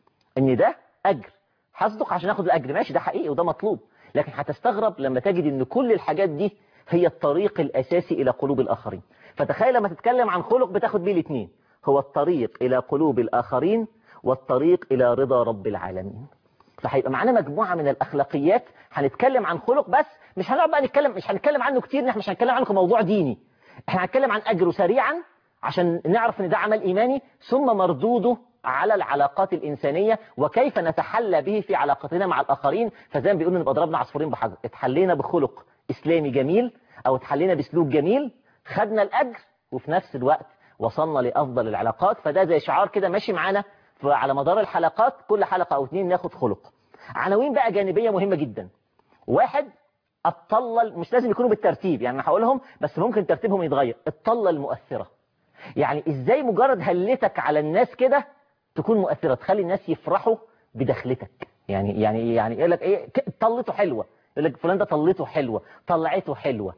ان ده أجر، هصدق عشان اخد الأجر، ماشي ده حقيقي وده مطلوب، لكن هتستغرب لما تجد ان كل الحاجات دي هي الطريق الأساسي إلى قلوب الآخرين. فتخيل لما تتكلم عن خلق بتاخد بيه الاثنين، هو الطريق إلى قلوب الآخرين والطريق إلى رضا رب العالمين. فهيبقى معانا مجموعة من الأخلاقيات. هنتكلم عن خلق بس مش هنقعد بقى مش هنتكلم عنه كتير، احنا مش هنتكلم عنه كموضوع ديني، احنا هنتكلم عن أجره سريعا عشان نعرف ان ده عمل إيماني، ثم مردوده على العلاقات الإنسانية وكيف نتحلى به في علاقتنا مع الآخرين. فزي ما بيقولوا نبقى ضربنا عصفورين بحجر، اتحلينا بخلق إسلامي جميل أو اتحلينا بسلوك جميل، خدنا الأجر وفي نفس الوقت وصلنا لأفضل العلاقات. فده زي شعار كده ماشي معانا على مدار الحلقات، كل حلقة أو اتنين ناخد خلق. عناوين بقى جانبية مهمة جدا. واحد، الطلة، مش لازم يكونوا بالترتيب يعني انا هقولهم بس ممكن ترتيبهم يتغير. الطلة المؤثرة، يعني ازاي مجرد هلتك على الناس كده تكون مؤثرة، تخلي الناس يفرحوا بدخلتك. يعني يقول لك ايه، طلته حلوة، يقول لك فلان ده طلته حلوة، طلعته حلوة.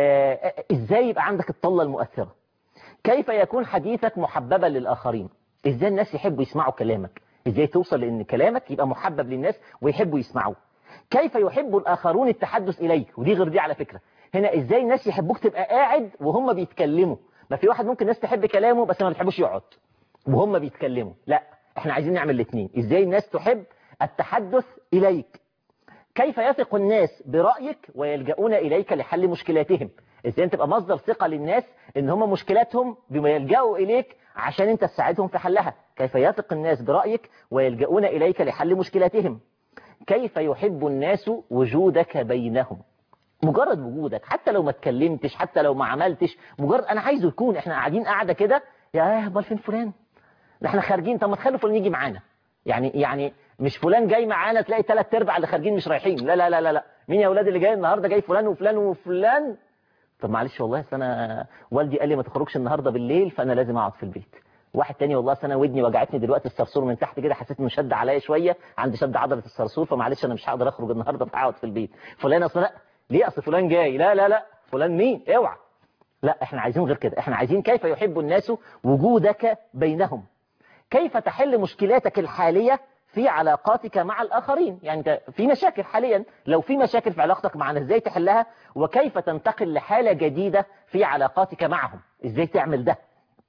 ازاي يبقى عندك الطلة المؤثرة؟ كيف يكون حديثك محببا للآخرين؟ ازاي الناس يحبوا يسمعوا كلامك؟ ازاي توصل لان كلامك يبقى محبب للناس ويحبوا يسمعوه. كيف يحب الاخرون التحدث اليك، ودي غير دي على فكرة. هنا ازاي الناس يحبوك تبقى قاعد وهم بيتكلموا. ما في واحد ممكن الناس تحب كلامه بس ما بتحبوش يقعد وهم بيتكلموا. لا، احنا عايزين نعمل الاثنين. ازاي الناس تحب التحدث اليك. كيف يثق الناس برأيك ويلجؤون إليك لحل مشكلاتهم. ازاي انت تبقى مصدر ثقة للناس ان هم مشكلاتهم بما يلجؤوا إليك عشان انت تساعدهم في حلها. كيف يثق الناس برأيك ويلجؤون إليك لحل مشكلاتهم. كيف يحب الناس وجودك بينهم. مجرد وجودك، حتى لو ما اتكلمتش، حتى لو ما عملتش، مجرد انا عايزه يكون. احنا قاعدين قاعدة كده، يا امال فين فلان، ده احنا خارجين، طب ما تخلوا فلان يجي معانا. يعني مش فلان جاي معانا تلاقي 3/4 اللي خارجين مش رايحين. لا لا لا لا لا، مين يا اولاد اللي جاي النهارده؟ جاي فلان وفلان وفلان. طب معلش والله اصل انا والدي قال لي ما تخرجش النهارده بالليل فانا لازم اقعد في البيت. واحد تاني والله اصل انا ودني وجعتني دلوقتي الصرصور من تحت كده، حسيت انه شد عليا شويه، عندي شد عضله الصرصور فمعلش انا مش هقدر اخرج النهارده فاقعد في البيت. فلان اصل لا، ليه اصل فلان جاي؟ لا لا لا، فلان مين؟ اوعى. لا، احنا عايزين غير كده. احنا عايزين كيف يحب الناس وجودك بينهم. كيف تحل مشكلاتك الحالية في علاقاتك مع الآخرين. يعني انت في مشاكل حاليا، لو في مشاكل في علاقتك معنا ازاي تحلها، وكيف تنتقل لحالة جديدة في علاقاتك معهم. ازاي تعمل ده.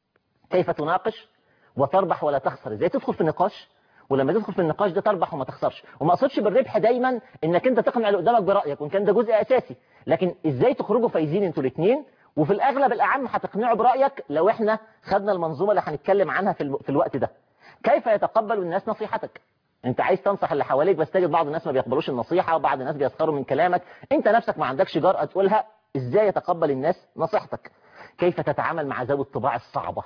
كيف تناقش وتربح ولا تخسر. ازاي تدخل في النقاش ولما تدخل في النقاش ده تربح وما تخسرش. وما اقصدش بالربح دايما انك انت تقنع اللي قدامك برأيك، وان كان ده جزء اساسي، لكن ازاي تخرجوا فايزين انتوا الاثنين. وفي الاغلب الاعم هتقنعوا برأيك لو احنا خدنا المنظومة اللي هنتكلم عنها في الوقت ده. كيف يتقبل الناس نصيحتك. انت عايز تنصح اللي حواليك بس تجد بعض الناس ما بيقبلوش النصيحة، وبعض الناس بيسخروا من كلامك، انت نفسك ما عندكش جرأة تقولها. ازاي يتقبل الناس نصيحتك. كيف تتعامل مع ذوي الطباع الصعبة.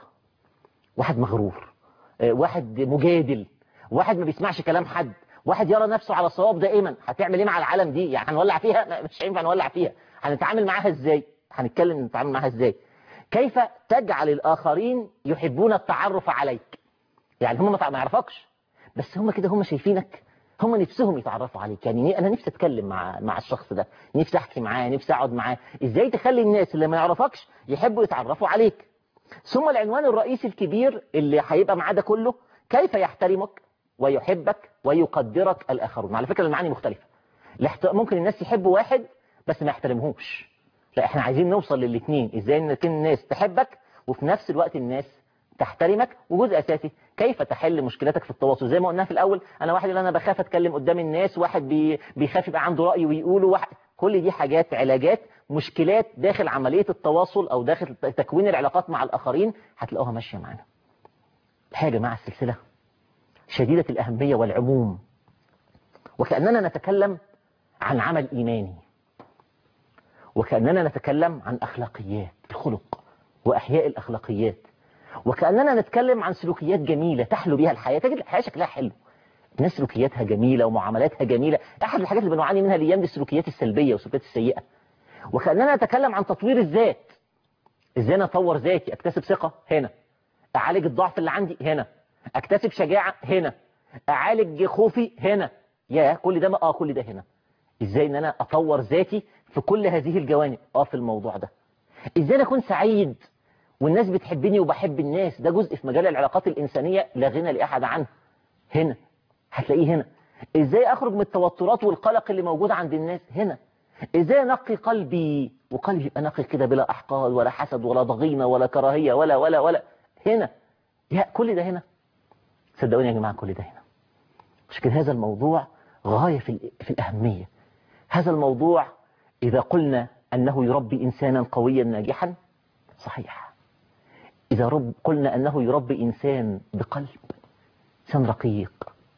واحد مغرور، واحد مجادل، واحد ما بيسمعش كلام حد، واحد يرى نفسه على صواب دائما. هتعمل ايه مع العالم دي؟ يعني هنولع فيها؟ مش هينفع نولع فيها. هنتعامل معاها ازاي؟ هنتكلم نتعامل معاها ازاي. كيف تجعل الآخرين يحبون التعرف عليك. يعني هم ما يعرفكش بس هم كده، هم شايفينك، هم نفسهم يتعرفوا عليك. يعني انا نفسي اتكلم مع الشخص ده، نفسي احكي معاه، نفسي اقعد معاه. ازاي تخلي الناس اللي ما يعرفكش يحبوا يتعرفوا عليك. ثم العنوان الرئيسي الكبير اللي هيبقى معاه ده كله، كيف يحترمك ويحبك ويقدرك الآخرون. على فكرة المعاني مختلفة. ممكن الناس يحبوا واحد بس ما يحترمهوش. لا، احنا عايزين نوصل للاثنين. ازاي ان الناس تحبك وفي نفس الوقت الناس تحترمك. وجزء اساسي كيف تحل مشكلتك في التواصل. زي ما قلنا في الاول، انا واحد اللي انا بخاف اتكلم قدام الناس، واحد بيخاف يبقى عنده رأي ويقوله، واحد. كل دي حاجات، علاجات، مشكلات داخل عملية التواصل او داخل تكوين العلاقات مع الاخرين هتلاقوها ماشية معانا. الحاجة مع السلسلة شديدة الأهمية والعموم، وكأننا نتكلم عن عمل إيماني، وكأننا نتكلم عن أخلاقيات الخلق وأحياء الأخلاقيات، وكأننا نتكلم عن سلوكيات جميلة تحلو بها الحياة. تجد الحياة شكلها حلو، الناس سلوكياتها جميلة ومعاملاتها جميلة. أحد الحاجات اللي بنعاني منها الأيام دي السلوكيات السلبية والسلوكيات السيئة. وكأننا نتكلم عن تطوير الذات. إزاي أنا أطور ذاتي، أكتسب ثقة هنا، أعالج الضعف اللي عندي هنا، أكتسب شجاعة هنا، أعالج خوفي هنا. يا كل ده كل ده هنا. إزاي إن أنا أطور ذاتي في كل هذه الجوانب في الموضوع ده. إزاي أنا أكون سعيد والناس بتحبني وبحب الناس. ده جزء في مجال العلاقات الإنسانية لا غنى لأحد عنه. هنا هتلاقيه هنا. إزاي أخرج من التوترات والقلق اللي موجود عند الناس هنا. إزاي أنقي قلبي وقلبي يبقى نقي كده بلا أحقاد ولا حسد ولا ضغينة ولا كراهية ولا ولا ولا. هنا يا كل ده هنا. صدقوني يا جماعة كل ده هنا. مش كده؟ هذا الموضوع غاية في الأهمية. هذا الموضوع إذا قلنا أنه يربي إنسانا قويا ناجحا صحيح. إذا قلنا أنه يربي إنسان بقلب، إنسان رقيق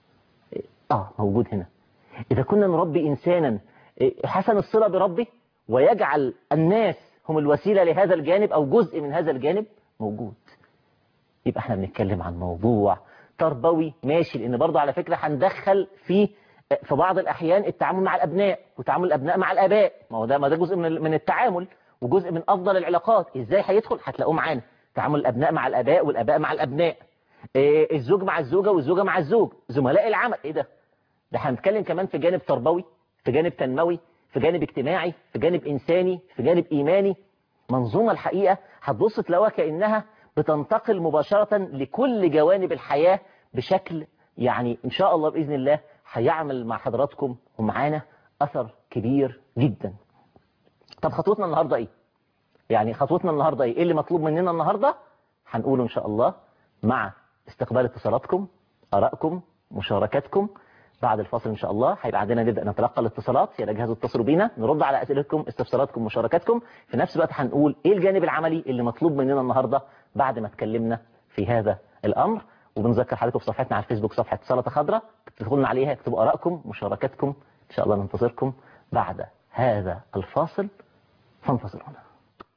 موجود هنا. إذا كنا نربي إنسانا حسن الصلة بربه ويجعل الناس هم الوسيلة لهذا الجانب أو جزء من هذا الجانب موجود، يبقى احنا بنتكلم عن موضوع تربوي ماشي. لأن برضه على فكرة هندخل في بعض الأحيان التعامل مع الأبناء وتعامل الأبناء مع الآباء. ما ده جزء من التعامل وجزء من أفضل العلاقات. إزاي هيدخل؟ هتلاقوه معانا. تعامل الأبناء مع الآباء والآباء مع الأبناء، الزوج مع الزوجة والزوجة مع الزوج، زملاء العمل. إيه ده هنتكلم كمان في جانب تربوي، في جانب تنموي، في جانب اجتماعي، في جانب إنساني، في جانب إيماني. منظومة الحقيقة هتبص تلاقوها كأنها بتنتقل مباشرة لكل جوانب الحياة بشكل يعني إن شاء الله بإذن الله هيعمل مع حضراتكم ومعانا أثر كبير جدا. طب خطوتنا النهاردة إيه؟ يعني خطوتنا النهاردة إيه اللي مطلوب مننا النهاردة؟ هنقوله إن شاء الله مع استقبال اتصالاتكم، آرائكم، مشاركاتكم. بعد الفاصل إن شاء الله هيبقى عندنا نبدأ نتلقى الاتصالات، يا جهاز اتصلوا بينا نرد على أسئلتكم، استفساراتكم، مشاركاتكم. في نفس الوقت هنقول إيه الجانب العملي اللي مطلوب مننا النهاردة بعد ما اتكلمنا في هذا الأمر. وبنذكر حضراتكم في صفحتنا على الفيسبوك صفحة سلطة خضراء، تدخلوا عليها اكتبوا آرائكم، مشاركاتكم. إن شاء الله ننتظركم بعد هذا الفاصل، فانتظرونا.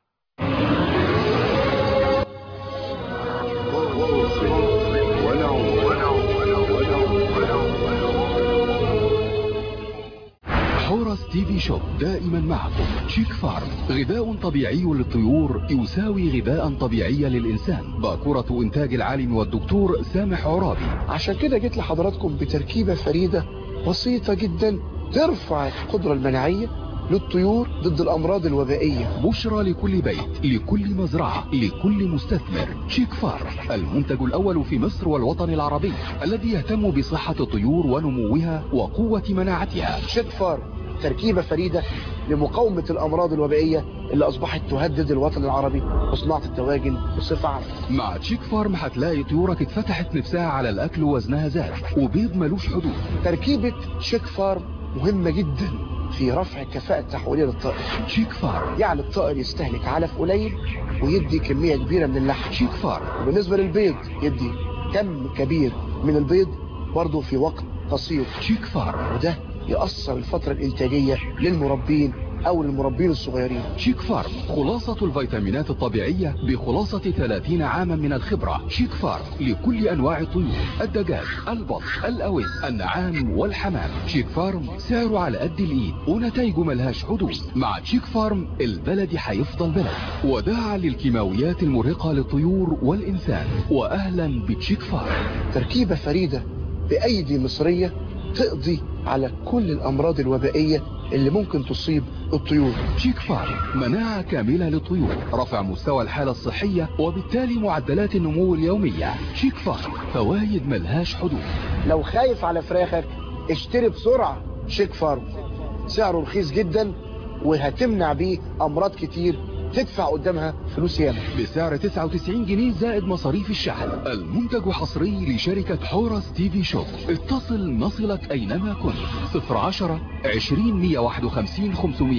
حورس تي في شوب دائما معكم. شيك فارم، غذاء طبيعي للطيور يساوي غذاء طبيعي للإنسان. باكورة إنتاج العالم والدكتور سامح عرابي. عشان كده جيت لحضراتكم بتركيبة فريدة بسيطة جدا ترفع القدرة المناعية للطيور ضد الأمراض الوبائية. بشرى لكل بيت، لكل مزرعة، لكل مستثمر. شيك فارم، المنتج الأول في مصر والوطن العربي الذي يهتم بصحة الطيور ونموها وقوة مناعتها. شيك فارم تركيبة فريدة لمقاومة الأمراض الوبائية اللي أصبحت تهدد الوطن العربي وصناعة الدواجن بصفة عامة. مع شيك فارم هتلاقي طيورك اتفتحت نفسها على الأكل ووزنها زاد، وبيض ملوش حدود. تركيبة شيك فارم مهمة جدا في رفع الكفاءة التحويلية للطائر. شيك فارم يعني الطائر يستهلك علف قليل ويدي كمية كبيرة من اللحم. شيك فارم بالنسبة للبيض يدي كم كبير من البيض برضه في وقت قصير. شيك فارم، وده يأثر الفترة الإنتاجية للمربين أو للمربين الصغيرين. شيك فارم، خلاصة الفيتامينات الطبيعية بخلاصة 30 عاما من الخبرة. شيك فارم لكل أنواع الطيور، الدجاج، البط، الأوز، النعام والحمام. شيك فارم سعره على قد الإيد ونتائجه ملهاش حدود. مع شيك فارم البلد هيفضل بلد، وداعا للكيماويات المرهقة للطيور والإنسان. وأهلا بشيك فارم، تركيبة فريدة بأيدي مصرية تقضي على كل الأمراض الوبائية اللي ممكن تصيب الطيور. شيك فارم، مناعة كاملة للطيور، رفع مستوى الحالة الصحية وبالتالي معدلات النمو اليومية. شيك فارم، فوايد ملهاش حدود. لو خايف على فراخك اشتري بسرعة شيك فارم، سعره رخيص جدا وهتمنع بيه أمراض كتير تدفع قدامها فلوس ياما. بسعر 99 جنيه زائد مصاريف الشحن. المنتج حصري لشركة حورس تي في شوب. اتصل نصلك أينما كنت. 010 20 151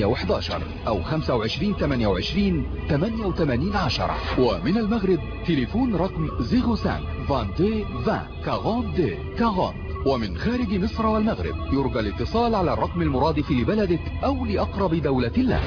511 أو 25 28 88 10. ومن المغرب تليفون رقم 05 22 20 42 40. ومن خارج مصر والمغرب يرجى الاتصال على الرقم المرادف لبلدك أو لأقرب دولة لك.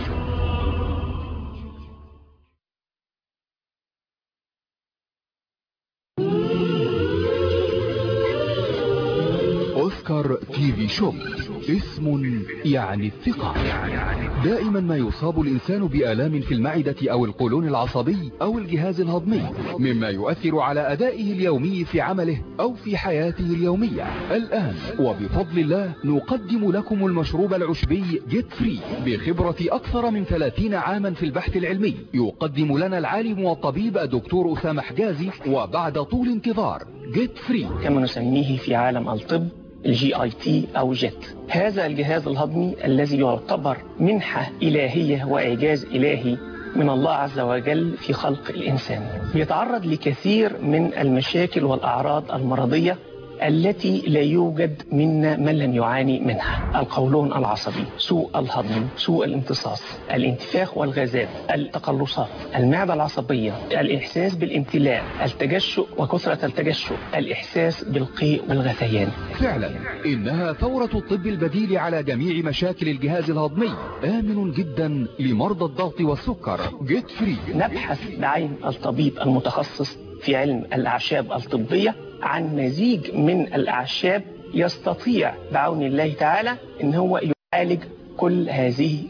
أوسكار تي في شوب، اسم يعني الثقة. دائما ما يصاب الإنسان بآلام في المعدة أو القولون العصبي أو الجهاز الهضمي، مما يؤثر على أدائه اليومي في عمله أو في حياته اليومية. الآن وبفضل الله نقدم لكم المشروب العشبي جيت فري بخبرة أكثر من 30 عاما في البحث العلمي. يقدم لنا العالم والطبيب الدكتور أسامة حجازي، وبعد طول انتظار جيت فري كما نسميه في عالم الطب الGIT أو جيت. هذا الجهاز الهضمي الذي يعتبر منحة إلهية وإعجاز إلهي من الله عز وجل في خلق الإنسان، يتعرض لكثير من المشاكل والأعراض المرضية التي لا يوجد منا من لم يعاني منها: القولون العصبي، سوء الهضم، سوء الامتصاص، الانتفاخ والغازات، التقلصات، المعدة العصبية، الإحساس بالامتلاء، التجشؤ وكثرة التجشؤ، الإحساس بالقيء والغثيان. فعلا إنها ثورة الطب البديل على جميع مشاكل الجهاز الهضمي، آمن جدا لمرضى الضغط والسكر. جيت فري. نبحث بعين الطبيب المتخصص في علم الأعشاب الطبية عن مزيج من الأعشاب يستطيع بعون الله تعالى إن هو يعالج كل هذه الأعراض.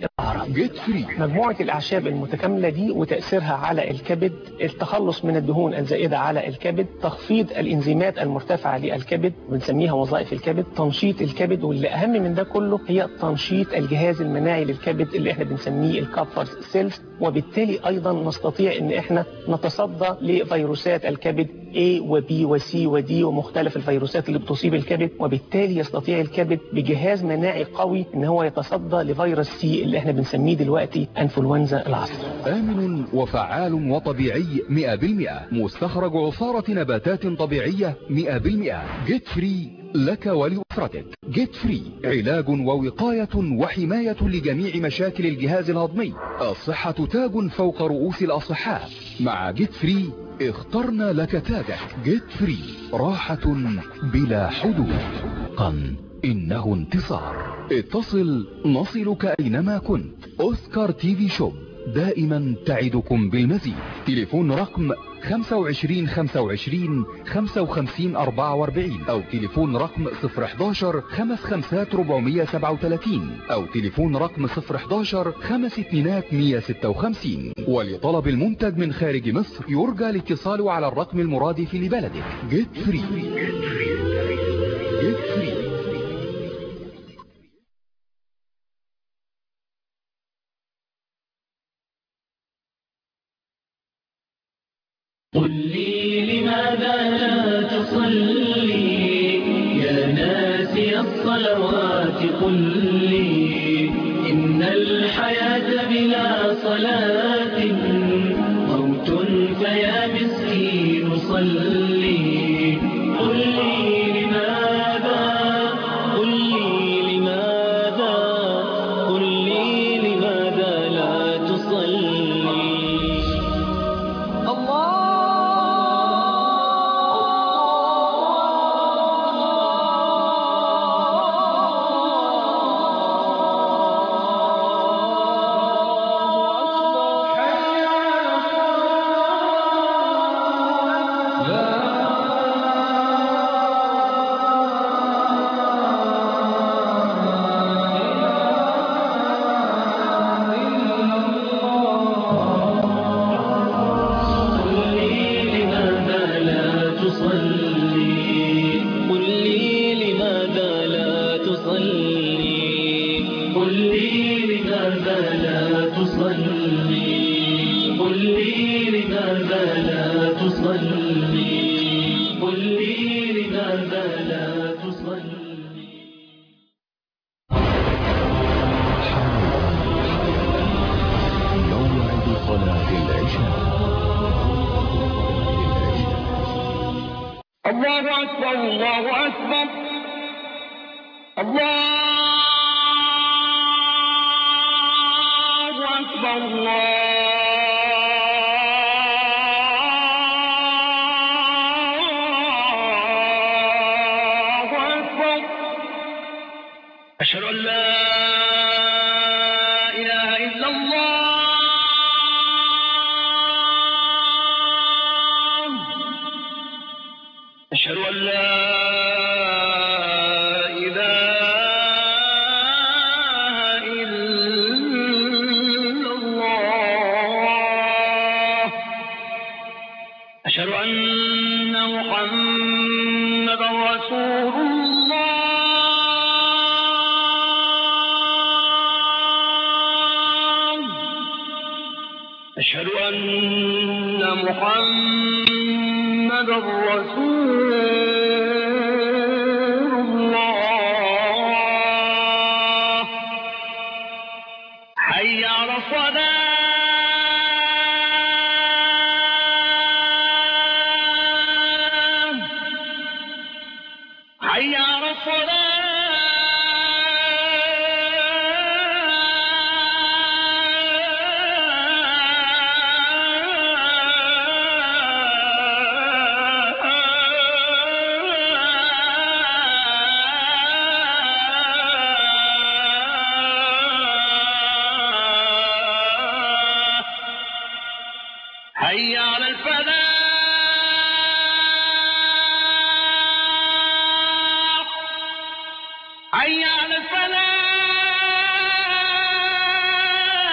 جيت فري. مجموعة الأعشاب المتكاملة دي وتأثيرها على الكبد، التخلص من الدهون الزائدة على الكبد، تخفيض الإنزيمات المرتفعة للكبد بنسميها وظائف الكبد، تنشيط الكبد، واللي أهم من ده كله هي تنشيط الجهاز المناعي للكبد اللي احنا بنسميه الكابفر سيلز، وبالتالي أيضا نستطيع إن احنا نتصدى لفيروسات الكبد A و B و C و D ومختلف الفيروسات اللي بتصيب الكبد، وبالتالي يستطيع الكبد بجهاز مناعي قوي إن هو يتصدى لفيروس سي اللي احنا بنسميه دلوقتي انفلونزا العصر. آمن وفعال وطبيعي 100%، مستخرج عصارة نباتات طبيعية 100%. جيت فري لك ولأسرتك. جيت فري علاج ووقاية وحماية لجميع مشاكل الجهاز الهضمي. الصحة تاج فوق رؤوس الأصحاء. مع جيت فري اخترنا لك تاجك. جيت فري راحة بلا حدود. إنه انتصار. اتصل نصلك أينما كنت. أوسكار تي في شوب دائما تعدكم بالمزيد. تليفون رقم 25 25 55 44 أو تليفون رقم 011 55 437 أو تليفون رقم 011 52 156. ولطلب المنتج من خارج مصر يرجى الاتصال على الرقم المرادف لبلدك. جيت فري. جيت فري. قل لي لماذا لا تصلي يا ناسي الصلوات؟ قل لي إن الحياة بلا صلاة موت، فيا مسكين صلي. قل لي لماذا، قل لي لماذا، قل لي لماذا لا تصلي. الله أكبر الله أكبر الله أكبر الله أكبر. أشهد أن لا إله إلا الله. أشهد أن لا إله إلا الله. أشهد أن محمدا رسول الله. أشهد أن محمدا رسول الله. حي على الصلاة. حي على الصلاة. حي على الفلاح. حي على الفلاح.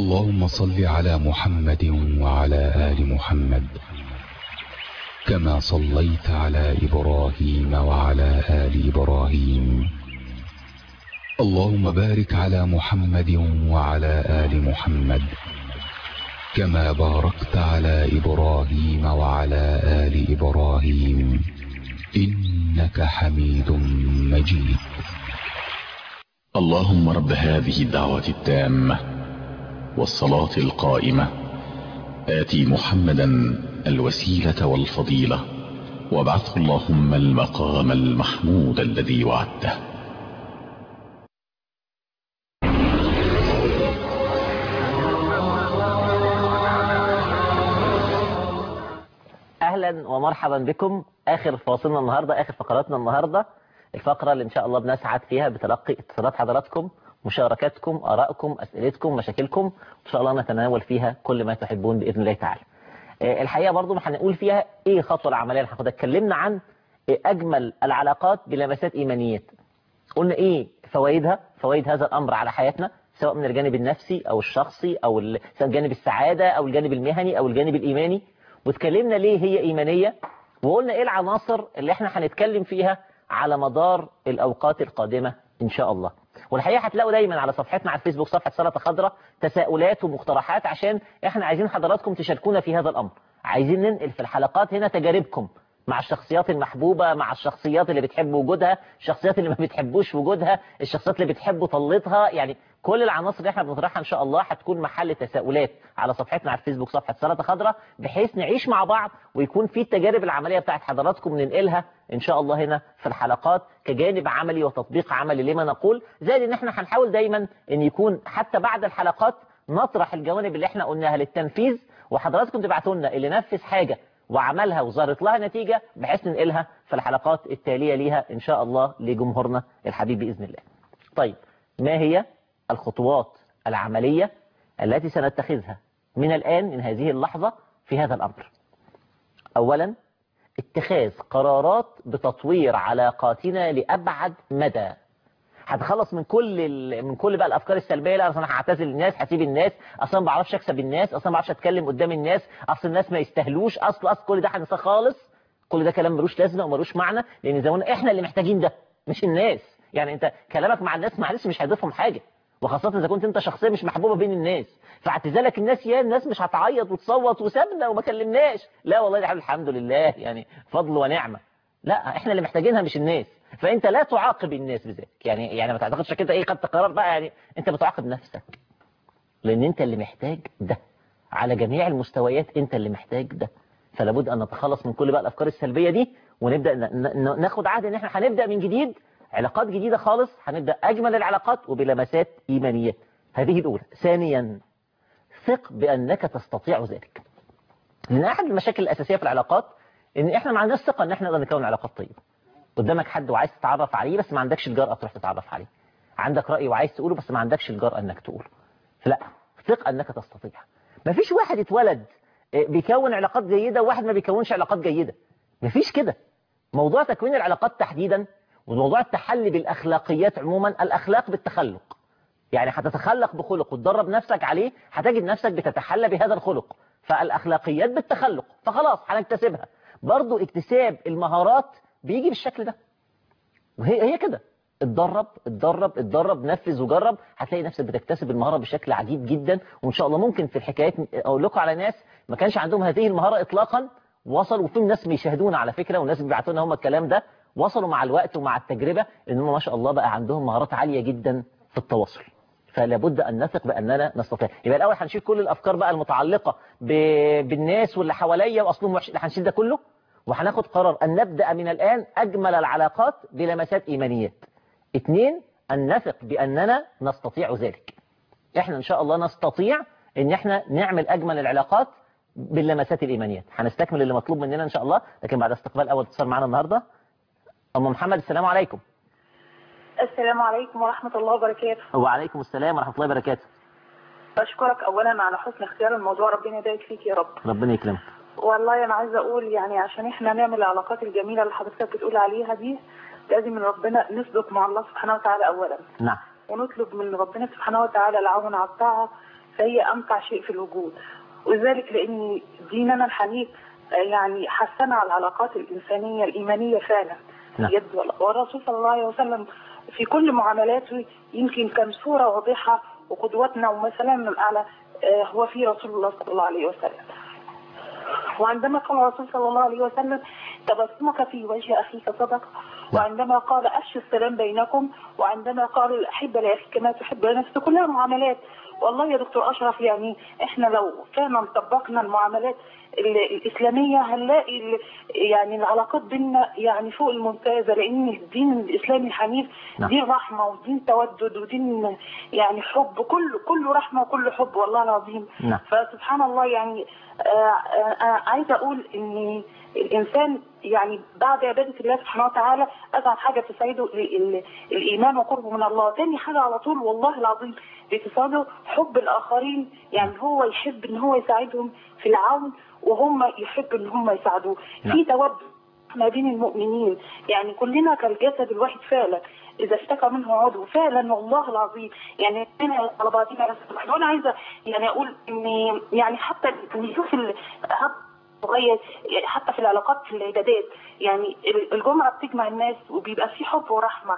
اللهم صل على محمد وعلى آل محمد كما صليت على إبراهيم وعلى آل إبراهيم. اللهم بارك على محمد وعلى آل محمد كما باركت على إبراهيم وعلى آل إبراهيم إنك حميد مجيد. اللهم رب هذه الدعوة التامة والصلاة القائمة آتي محمدا الوسيلة والفضيلة وابعثه اللهم المقام المحمود الذي وعدته. أهلا ومرحبا بكم. آخر فاصلنا النهاردة، آخر فقراتنا النهاردة، الفقرة اللي إن شاء الله بنسعد فيها بتلقي اتصالات حضراتكم، مشاركاتكم، آرائكم، أسئلتكم، مشاكلكم، إن شاء الله نتناول فيها كل ما تحبون بإذن الله تعالى. الحقيقة برضو هنقول فيها إيه خطوة العملية اللي هناخدها. اتكلمنا عن أجمل العلاقات بلمسات إيمانيات. قلنا إيه فوائدها، فوائد هذا الأمر على حياتنا، سواء من الجانب النفسي أو الشخصي أو سواء الجانب السعادة أو الجانب المهني أو الجانب الإيماني. واتكلمنا ليه هي إيمانية، وقلنا إيه العناصر اللي إحنا هنتكلم فيها على مدار الأوقات القادمة إن شاء الله. والحقيقة هتلاقوا دايما على صفحتنا على الفيسبوك، صفحة سلطة خضراء، تساؤلات ومقترحات، عشان إحنا عايزين حضراتكم تشاركونا في هذا الأمر. عايزين ننقل في الحلقات هنا تجاربكم مع الشخصيات المحبوبة، مع الشخصيات اللي بتحب وجودها، الشخصيات اللي ما بتحبوش وجودها، الشخصيات اللي بتحب طلتها. يعني كل العناصر اللي احنا بنطرحها ان شاء الله هتكون محل تساؤلات على صفحتنا على الفيسبوك، صفحة سلطة خضراء، بحيث نعيش مع بعض ويكون في التجارب العملية بتاعت حضراتكم ننقلها ان شاء الله هنا في الحلقات كجانب عملي وتطبيق عملي لما نقول. زائد ان احنا هنحاول دايما ان يكون حتى بعد الحلقات نطرح الجوانب اللي احنا قلناها للتنفيذ، وحضراتكم تبعتوا لنا اللي نفذ حاجة وعملها وظهرت لها نتيجة، بحيث ننقلها في الحلقات التالية ليها إن شاء الله لجمهورنا الحبيب بإذن الله. طيب، ما هي الخطوات العملية التي سنتخذها من الآن من هذه اللحظة في هذا الأمر؟ أولا، اتخاذ قرارات بتطوير علاقاتنا لأبعد مدى. هتخلص من كل بقى الافكار السلبيه. لا، اصل انا هعتزل الناس، هسيب الناس، اصلا ما بعرفش اكسب الناس، اصلا ما بعرفش اتكلم قدام الناس، اصل الناس ما يستاهلوش، اصل كل ده هنساه خالص. كل ده كلام ملوش لازمه وملوش معنى، لان زي ما قلنا احنا اللي محتاجين ده مش الناس. يعني انت كلامك مع الناس معلش مش هيضيفهم حاجه، وخاصه اذا كنت انت شخصيه مش محبوبه بين الناس. فاعتزالك الناس، يا الناس مش هتعيط وتصوت وسابنا وما كلمناش، لا والله ده الحمد لله، يعني فضل ونعمه. لا، احنا اللي محتاجينها مش الناس. فانت لا تعاقب الناس بذلك، يعني ما تعتقدش كده ايه خدت قرار بقى، يعني انت بتعاقب نفسك، لان انت اللي محتاج ده على جميع المستويات، انت اللي محتاج ده. فلا بد ان نتخلص من كل بقى الافكار السلبيه دي، ونبدا ناخد عهد ان احنا هنبدا من جديد، علاقات جديده خالص، هنبدا اجمل العلاقات وبلمسات ايمانيات. هذه الاولى. ثانيا، ثق بانك تستطيع ذلك. لان احد المشاكل الاساسيه في العلاقات ان احنا ما عندناش ثقه ان احنا نقدر نكون علاقات طيبه. قدامك حد وعايز تتعرف عليه بس ما عندكش الجرأة تروح تتعرف عليه، عندك رأي وعايز تقوله بس ما عندكش الجرأة انك تقوله. لا، ثق انك تستطيع. ما فيش واحد اتولد بيكون علاقات جيدة وواحد ما بيكونش علاقات جيدة، ما فيش كده. موضوع تكوين العلاقات تحديدا وموضوع التحلي بالاخلاقيات عموما، الاخلاق بالتخلق. يعني هتتخلق بخلق وتدرب نفسك عليه، هتجد نفسك بتتحلى بهذا الخلق. فالاخلاقيات بالتخلق، فخلاص هنكتسبها. برضو اكتساب المهارات بيجي بالشكل ده، وهي كده. اتدرب اتدرب اتدرب، نفذ وجرب، هتلاقي نفسك بتكتسب المهارة بشكل عجيب جدا. وان شاء الله ممكن في الحكايات اقول لكم على ناس ما كانش عندهم هذه المهارة اطلاقا، وصلوا. وفي ناس بيشاهدونا على فكرة، وناس بيبعتوا لنا هم الكلام ده، وصلوا مع الوقت ومع التجربة ان هم ما شاء الله بقى عندهم مهارات عالية جدا في التواصل. فلا بد ان نثق باننا نستطيع. يبقى الاول هنشيل كل الافكار بقى المتعلقة بالناس واللي حواليا واصلهم وحش، هنشيل ده كله، وهناخد قرار أن نبدأ من الآن أجمل العلاقات بلمسات إيمانيات. 2، أن نثق بأننا نستطيع ذلك. إحنا إن شاء الله نستطيع أن إحنا نعمل أجمل العلاقات باللمسات الإيمانيات. هنستكمل اللي مطلوب مننا إن شاء الله، لكن بعد استقبال أول اتصال معنا النهاردة. أم محمد، السلام عليكم. السلام عليكم ورحمة الله وبركاته. وعليكم السلام ورحمة الله وبركاته. أشكرك أولا على حسن اختيار الموضوع، ربنا يبارك فيك يا رب. ربنا يكرمك. والله أنا عايزة أقول يعني عشان إحنا نعمل العلاقات الجميلة اللي حضرتك بتقول عليها دي، لازم من ربنا نصدق مع الله سبحانه وتعالى أولا. نعم. ونطلب من ربنا سبحانه وتعالى العون على الطاعة، فهي أمتع شيء في الوجود. وذلك لأن ديننا الحنيف يعني حثنا على العلاقات الإنسانية الإيمانية فعلا. يد والرسول صلى الله عليه وسلم في كل معاملاته يمكن كان صورة واضحة وقدوتنا ومثلا الأعلى هو في رسول الله صلى الله عليه وسلم. وعندما قال الرسول صلى الله عليه وسلم تبسمك في وجه أخيك صدقة، وعندما قال أفشوا السلام بينكم، وعندما قال الأحب لأخيك كما تحب لنفسك، كلها معاملات. والله يا دكتور أشرف يعني إحنا لو فعلا طبقنا المعاملات الإسلامية هنلاقي يعني العلاقات بيننا يعني فوق الممتازة، لأن الدين الإسلامي الحنيف دين رحمة ودين تودد ودين يعني حب، كله رحمة وكله حب والله العظيم. فسبحان الله يعني عايزة أقول إن الإنسان يعني بعد عبادة الله سبحانه وتعالى أسعد حاجة تساعده الإيمان وقربه من الله. تاني حاجة على طول والله العظيم بتساعده حب الآخرين، يعني هو يحب إن هو يساعدهم في العون وهم يحب إن هم يساعدوه. في توبة ما بين المؤمنين، يعني كلنا كالجسد الواحد فعلا إذا اشتكى منه عضو فعلا والله العظيم يعني أنا على بعضنا. وأنا عايزة يعني أقول إن يعني حتى نشوف حتى في العلاقات في العبادات، يعني الجمعة بتجمع الناس وبيبقى في حب ورحمة.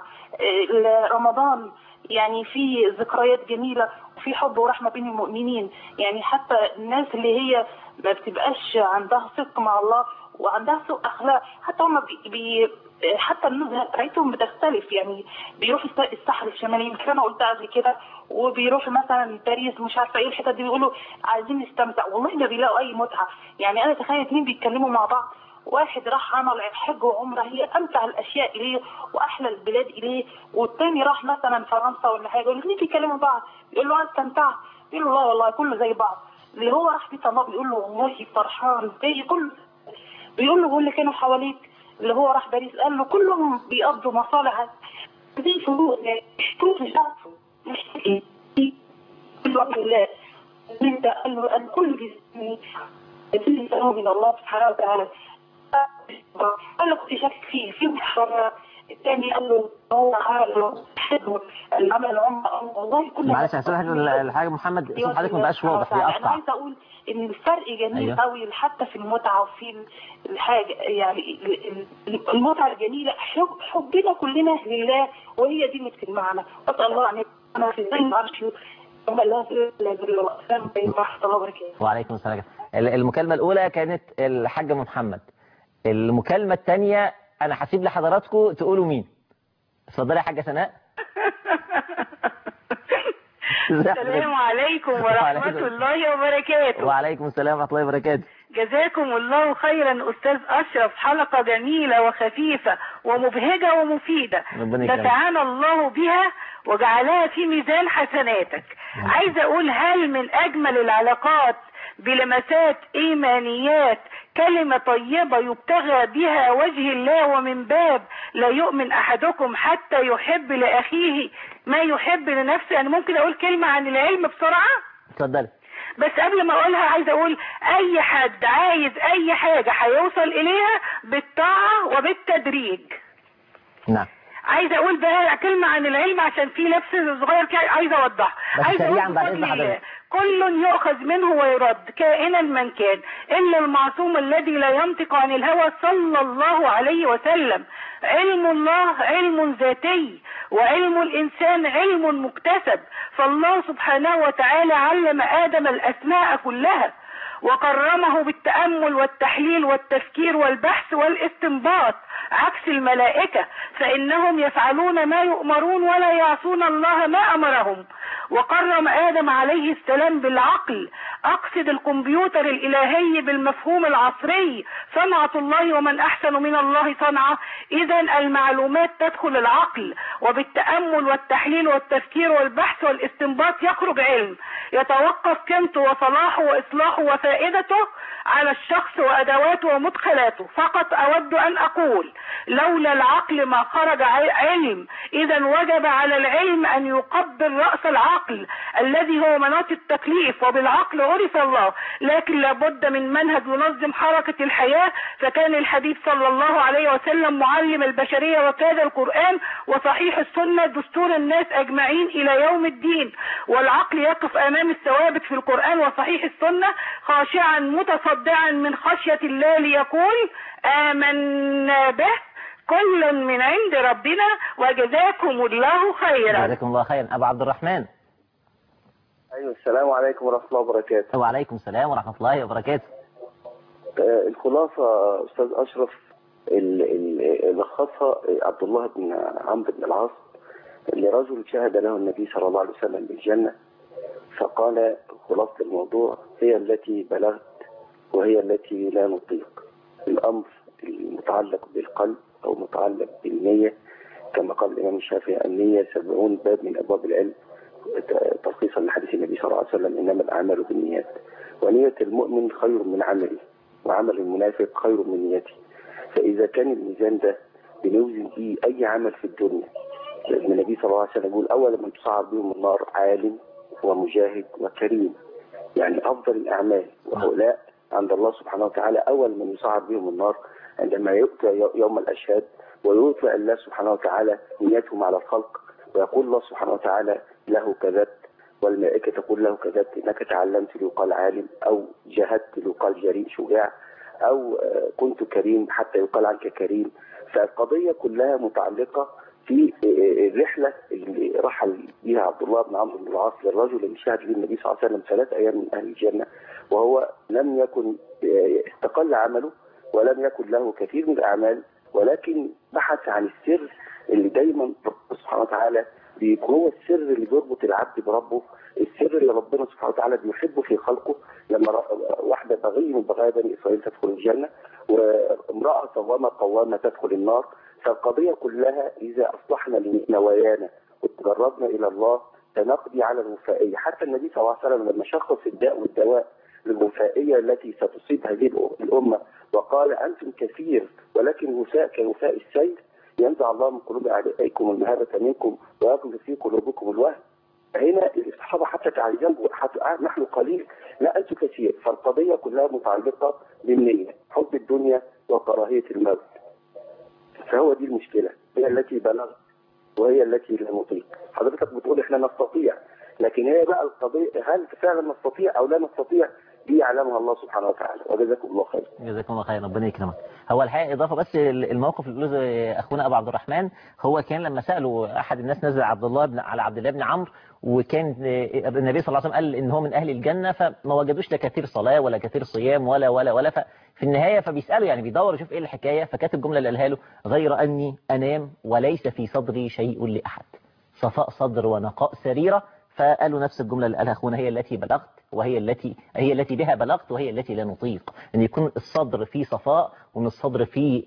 رمضان يعني في ذكريات جميلة وفي حب ورحمة بين المؤمنين. يعني حتى الناس اللي هي ما بتبقاش عندها صدق مع الله وعندها سوء أخلاق، حتى هم حتى النزهة بتاعتهم بتختلف. يعني بيروحوا الساحل الشمالي يمكن أنا قلتها قبل كده، وبيروحوا مثلا باريس مش عارفة إيه الحتة دي، بيقولوا عايزين نستمتع، والله ما بيلاقوا أي متعة. يعني أنا تخيل اتنين بيتكلموا مع بعض، واحد راح عمل حج وعمره هي أمتع الأشياء إليه وأحلى البلاد إليه، والتاني راح مثلا فرنسا ولا حاجة، والاثنين بيتكلموا بعض يقول له أنا استمتعت، يقول له لا والله كله زي بعض. اللي هو راح بيت الله بيقول له والله فرحان زي كل، بيقول له اللي كانوا حواليك اللي هو راح باريس قال له كلهم بيقضوا مصالح دي فلوس شوف شافوا مش كل وقت الله انت قال له الكل بيسمي من الله سبحانه وتعالى. قال له كنت شاك فيه محرر. الثاني قال له هو حلو العمل والله كل معلش هسمح الحاجة محمد اسم حضرتك ما بقاش واضح بيقطع. انا عايزه اقول ان الفرق جميل قوي حتى في المتعه وفي الحاجه، يعني المتعه الجميله حبنا كلنا لله وهي دي اللي بتجمعنا. اسال الله ان انا في زي ما عرفت وعليكم السلام. المكالمة الأولى كانت الحاجة محمد، المكالمة الثانية أنا هسيب لحضراتكم تقولوا مين. اتفضلي يا حاجة سناء. السلام عليكم ورحمة الله وبركاته. وعليكم السلام ورحمة الله وبركاته. جزاكم الله خيرا أستاذ أشرف، حلقة جميلة وخفيفة ومبهجة ومفيدة نفعنا الله بها وجعلها في ميزان حسناتك. عايزة أقول هل من أجمل العلاقات بلمسات إيمانيات كلمة طيبة يبتغى بها وجه الله، ومن باب لا يؤمن أحدكم حتى يحب لأخيه ما يحب لنفسه. أنا ممكن أقول كلمة عن العلم بسرعة؟ اتفضلي. بس قبل ما أقولها عايز أقول أي حد عايز أي حاجة هيوصل إليها بالطاعة وبالتدريج. نعم. عايزة أقول بقى كلمة عن العلم عشان في لبس صغير كده عايزة أوضح. عايزة أقول بفضل الله كل يؤخذ منه ويرد كائنا من كان إلا المعصوم الذي لا ينطق عن الهوى صلى الله عليه وسلم. علم الله علم ذاتي وعلم الإنسان علم مكتسب، فالله سبحانه وتعالى علم آدم الأسماء كلها وكرمه بالتأمل والتحليل والتفكير والبحث والاستنباط عكس الملائكة، فإنهم يفعلون ما يؤمرون ولا يعصون الله ما أمرهم. وكرم آدم عليه السلام بالعقل، أقصد الكمبيوتر الإلهي بالمفهوم العصري، صنعة الله ومن أحسن من الله صنعة. إذا المعلومات تدخل العقل، وبالتأمل والتحليل والتفكير والبحث والاستنباط يخرج علم يتوقف قيمته وصلاحه وإصلاحه وفائدته على الشخص وأدواته ومدخلاته. فقط أود أن أقول لولا العقل ما خرج علم إذا وجب على العلم أن يقبل رأس العقل الذي هو مناط التكليف، وبالعقل عرف الله، لكن لابد من منهج ينظم حركة الحياة. فكان الحبيب صلى الله عليه وسلم معلم البشرية، وكان القرآن وصحيح السنة دستور الناس أجمعين إلى يوم الدين. والعقل يقف أمام الثوابت في القرآن وصحيح السنة خاشعا متصدعا من خشية الله ليقول آمنا به كل من عند ربنا وجزاكم الله خيرا. جزاكم الله خيرا. أبو عبد الرحمن. أيوة، السلام عليكم ورحمة الله وبركاته. وعليكم السلام ورحمة الله وبركاته. الخلاصة أستاذ أشرف اللي لخصها عبد الله بن عمرو بن العاص لرجل شهد له النبي صلى الله عليه وسلم بالجنة، فقال خلاصة الموضوع هي التي بلغت وهي التي لا نطيق. الأمر المتعلق بالقلب أو متعلق بالنية، كما قال الإمام الشافعي النية 70 باب من أبواب العلم، تلخيصا لحديث النبي صلى الله عليه وسلم إنما الأعمال بالنيات، ونية المؤمن خير من عمله وعمل المنافق خير من نيته. فإذا كان الميزان ده بنوزن فيه أي عمل في الدنيا، النبي صلى الله عليه وسلم يقول أول من تصعر بهم النار عالم ومجاهد وكريم، يعني أفضل الأعمال، وهؤلاء عند الله سبحانه وتعالى أول من يصعر بهم النار عندما يؤتى يوم الأشهاد ويطلع الله سبحانه وتعالى نيتهم على الخلق، ويقول الله سبحانه وتعالى له كذبت، والملائكة تقول له كذبت إنك تعلمت ليقال عالم، أو جاهدت ليقال جريء شجاع، أو كنت كريم حتى يقال عنك كريم. فالقضية كلها متعلقة في الرحلة اللي رحل بها عبد الله بن عمرو بن العاص للرجل اللي شهد له النبي صلى الله عليه وسلم 3 أيام من أهل الجنة، وهو لم يكن استقل عمله ولم يكن له كثير من الأعمال، ولكن بحث عن السر اللي دايما ربنا سبحانه وتعالى هو السر اللي بيربط العبد بربه، السر اللي ربنا سبحانه وتعالى بيحبه في خلقه. لما واحدة بغي من بغايا بني إسرائيل تدخل الجنة، وامرأة صوامة قوامة تدخل النار. فالقضية كلها إذا أصلحنا نوايانا وتجربنا إلى الله سنقضي على الوفائية. حتى النبي صلى الله عليه وسلم لما شخص الداء والدواء للوفائية التي ستصيب هذه الأمة وقال أنتم كثير ولكن وفاء كوفاء السيل، ينزع الله من قلوب أعدائكم المهابة منكم ويقذف في قلوبكم الوهن. هنا الصحابة حتى تعجبوا، نحن قليل لا أنتم كثير. فالقضية كلها متعلقة بالنية، حب الدنيا وكراهية الموت. فهو دي المشكلة، هي التي بلغت وهي التي لا نطيق. حضرتك بتقول احنا نستطيع، لكن هي بقى القضية هل فعلا نستطيع أو لا نستطيع، دي يعلمها الله سبحانه وتعالى. وجزاكم الله خير. جزاكم الله خير، ربنا يكرمك. هو الحقيقة إضافة بس الموقف اللي قاله أخونا أبو عبد الرحمن، هو كان لما سألوا أحد الناس نزل على عبد الله بن عمرو، وكان النبي صلى الله عليه وسلم قال إن هو من أهل الجنة، فما وجدوش لا كثير صلاة ولا كثير صيام ولا في النهاية فبيسألوا يعني بيدور يشوف إيه الحكاية، فكانت الجملة اللي قالها له غير أني أنام وليس في صدري شيء لأحد، صفاء صدر ونقاء سريرة. فقالوا نفس الجملة اللي قالها أخونا هي التي بلغت وهي التي بها بلغت وهي التي لا نطيق، أن يكون الصدر فيه صفاء وأن الصدر فيه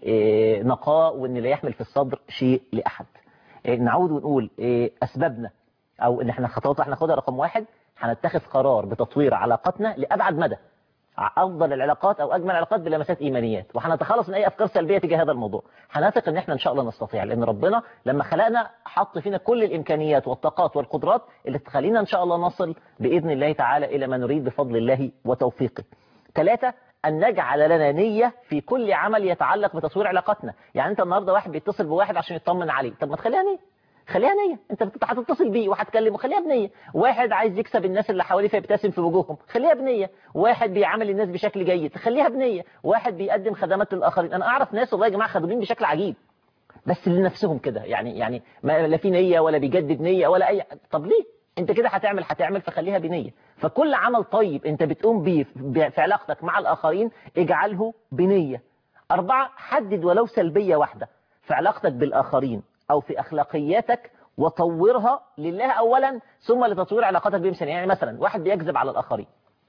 نقاء وأن لا يحمل في الصدر شيء لأحد. نعود ونقول أسبابنا أو إن احنا خطوات احنا ناخدها. رقم 1 هنتخذ قرار بتطوير علاقاتنا لأبعد مدى، أفضل العلاقات أو أجمل العلاقات بلمسات إيمانيات، وهنتخلص من أي أفكار سلبية تجاه هذا الموضوع. هنثق إن إحنا إن شاء الله نستطيع، لأن ربنا لما خلقنا حط فينا كل الإمكانيات والطاقات والقدرات اللي تخلينا إن شاء الله نصل بإذن الله تعالى إلى ما نريد بفضل الله وتوفيقه. 3 أن نجعل لنا نية في كل عمل يتعلق بتطوير علاقاتنا. يعني أنت النهاردة واحد بيتصل بواحد عشان يطمن عليه، طب ما تخليها نية، خليها نية، انت هتتصل بيه وهتكلمه خليها بنية. واحد عايز يكسب الناس اللي حواليه فيبتسم في وجوههم، خليها بنية. واحد بيعامل الناس بشكل جيد، خليها بنية. واحد بيقدم خدمات للآخرين. انا اعرف ناس والله يا جماعة خدومين بشكل عجيب، بس لنفسهم كده، يعني ما لا في نية ولا بيجدد نية ولا اي. طب ليه؟ انت كده هتعمل فخليها بنية. فكل عمل طيب انت بتقوم بيه في علاقتك مع الآخرين اجعله بنية. 4 حدد ولو سلبية واحدة في علاقتك بالآخرين أو في أخلاقياتك وطورها لله أولا ثم لتطوير علاقاتك بهم ثانيا. يعني مثلا واحد بيكذب على الآخرين،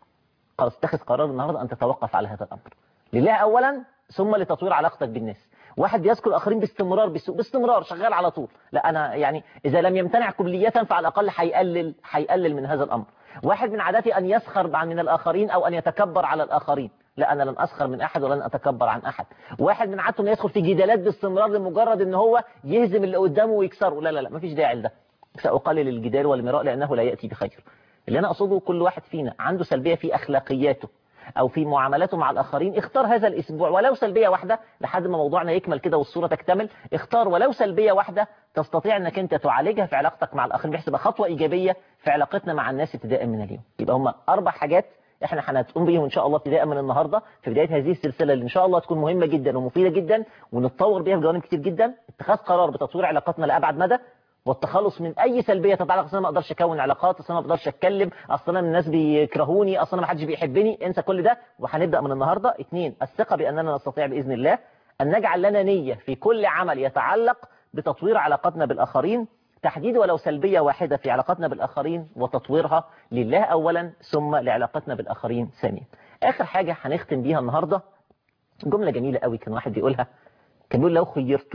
خلاص اتخذ قرار النهاردة أن تتوقف على هذا الأمر لله أولا ثم لتطوير علاقتك بالناس. واحد بيذكر الآخرين باستمرار شغال على طول، لا أنا يعني إذا لم يمتنع كلية فعلى الأقل هيقلل من هذا الأمر. واحد من عاداته أن يسخر من الآخرين أو أن يتكبر على الآخرين، لا أنا لن أسخر من أحد ولن أتكبر عن أحد. واحد من عادته إنه يدخل في جدالات باستمرار لمجرد إن هو يهزم اللي قدامه ويكسره، لا لا لا، مفيش داعي لده. سأقلل الجدال والمراء لأنه لا يأتي بخير. اللي أنا أقصده كل واحد فينا عنده سلبية في أخلاقياته أو في معاملاته مع الآخرين، اختار هذا الأسبوع ولو سلبية واحدة لحد ما موضوعنا يكمل كده والصورة تكتمل. اختار ولو سلبية واحدة تستطيع أنك أنت تعالجها في علاقتك مع الآخرين، بحيث تبقى خطوة إيجابية في علاقتنا مع الناس ابتداء من اليوم. يبقى هم 4 حاجات احنا هنقوم بيهم ان شاء الله ابتداء من النهارده في بدايه هذه السلسله اللي ان شاء الله تكون مهمه جدا ومفيده جدا ونتطور بيها في جوانب كتير جدا. اتخاذ قرار بتطوير علاقاتنا لابعد مدى، والتخلص من اي سلبيه تتعلق اصل انا ما اقدرش اكون علاقات، اصل انا ما اقدرش اتكلم، اصل انا الناس بيكرهوني، اصل انا ما حدش بيحبني. انسى كل ده وهنبدا من النهارده. 2 الثقه باننا نستطيع باذن الله ان نجعل لنا نيه في كل عمل يتعلق بتطوير علاقاتنا بالاخرين، تحديد ولو سلبيه واحده في علاقاتنا بالاخرين وتطويرها لله اولا ثم لعلاقتنا بالاخرين ثانيا. اخر حاجه هنختم بيها النهارده جمله جميله قوي كان واحد بيقولها، كان بيقول لو خيرت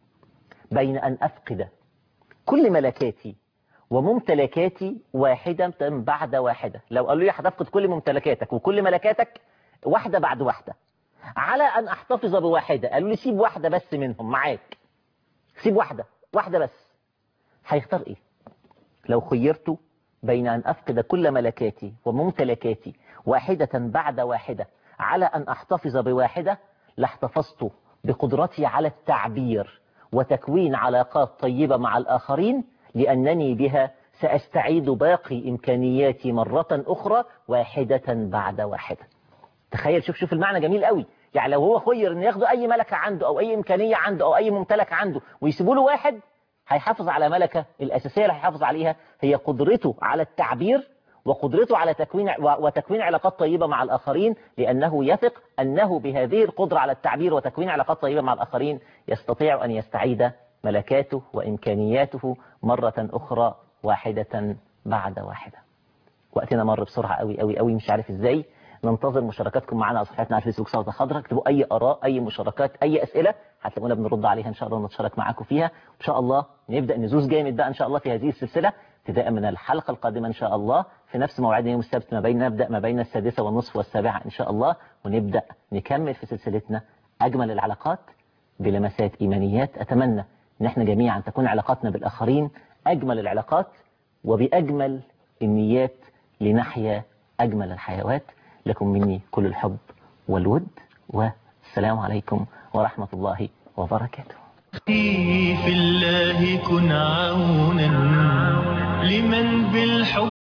بين ان افقد كل ملكاتي وممتلكاتي واحدة بعد واحدة، لو قالوا لي هتفقد كل ممتلكاتك وكل ملكاتك واحدة بعد واحدة، على أن أحتفظ بواحدة، قالوا لي سيب واحدة بس منهم معاك، سيب واحدة بس، هيختار إيه؟ لو خيرت بين أن أفقد كل ملكاتي وممتلكاتي واحدة بعد واحدة على أن أحتفظ بواحدة، لاحتفظت بقدرتي على التعبير وتكوين علاقات طيبة مع الآخرين، لأنني بها سأستعيد باقي إمكانياتي مرة أخرى واحدة بعد واحدة. تخيل، شوف المعنى جميل قوي. يعني لو هو خير إن ياخدوا أي ملكة عنده أو أي إمكانية عنده أو أي ممتلك عنده ويسيبوا له واحد، هيحافظ على ملكة الأساسية اللي هيحافظ عليها هي قدرته على التعبير وقدرته على تكوين علاقات طيبة مع الآخرين، لأنه يثق أنه بهذه القدرة على التعبير وتكوين علاقات طيبة مع الآخرين يستطيع أن يستعيد ملكاته وإمكانياته مرة أخرى واحدة بعد واحدة. وقتنا مر بسرعة قوي قوي قوي، مش عارف إزاي. ننتظر مشاركاتكم معنا على صفحتنا على الفيسبوك سلطة خضراء. اكتبوا أي آراء، أي مشاركات، أي أسئلة، هتلاقونا بنرد عليها إن شاء الله ونتشارك معاكم فيها. إن شاء الله نبدأ نزوز جامد بقى إن شاء الله في هذه السلسلة ابتداء من الحلقة القادمة إن شاء الله في نفس موعدنا يوم السبت، نبدأ ما بين 6:30 و7 إن شاء الله، ونبدأ نكمل في سلسلتنا أجمل العلاقات بلمسات إيمانيات. أتمنى إن احنا جميعا تكون علاقاتنا بالآخرين أجمل العلاقات وبأجمل النيات لنحيا أجمل الحيوات. لكم مني كل الحب والود، والسلام عليكم ورحمة الله وبركاته. في الله كن عونا لمن بالحب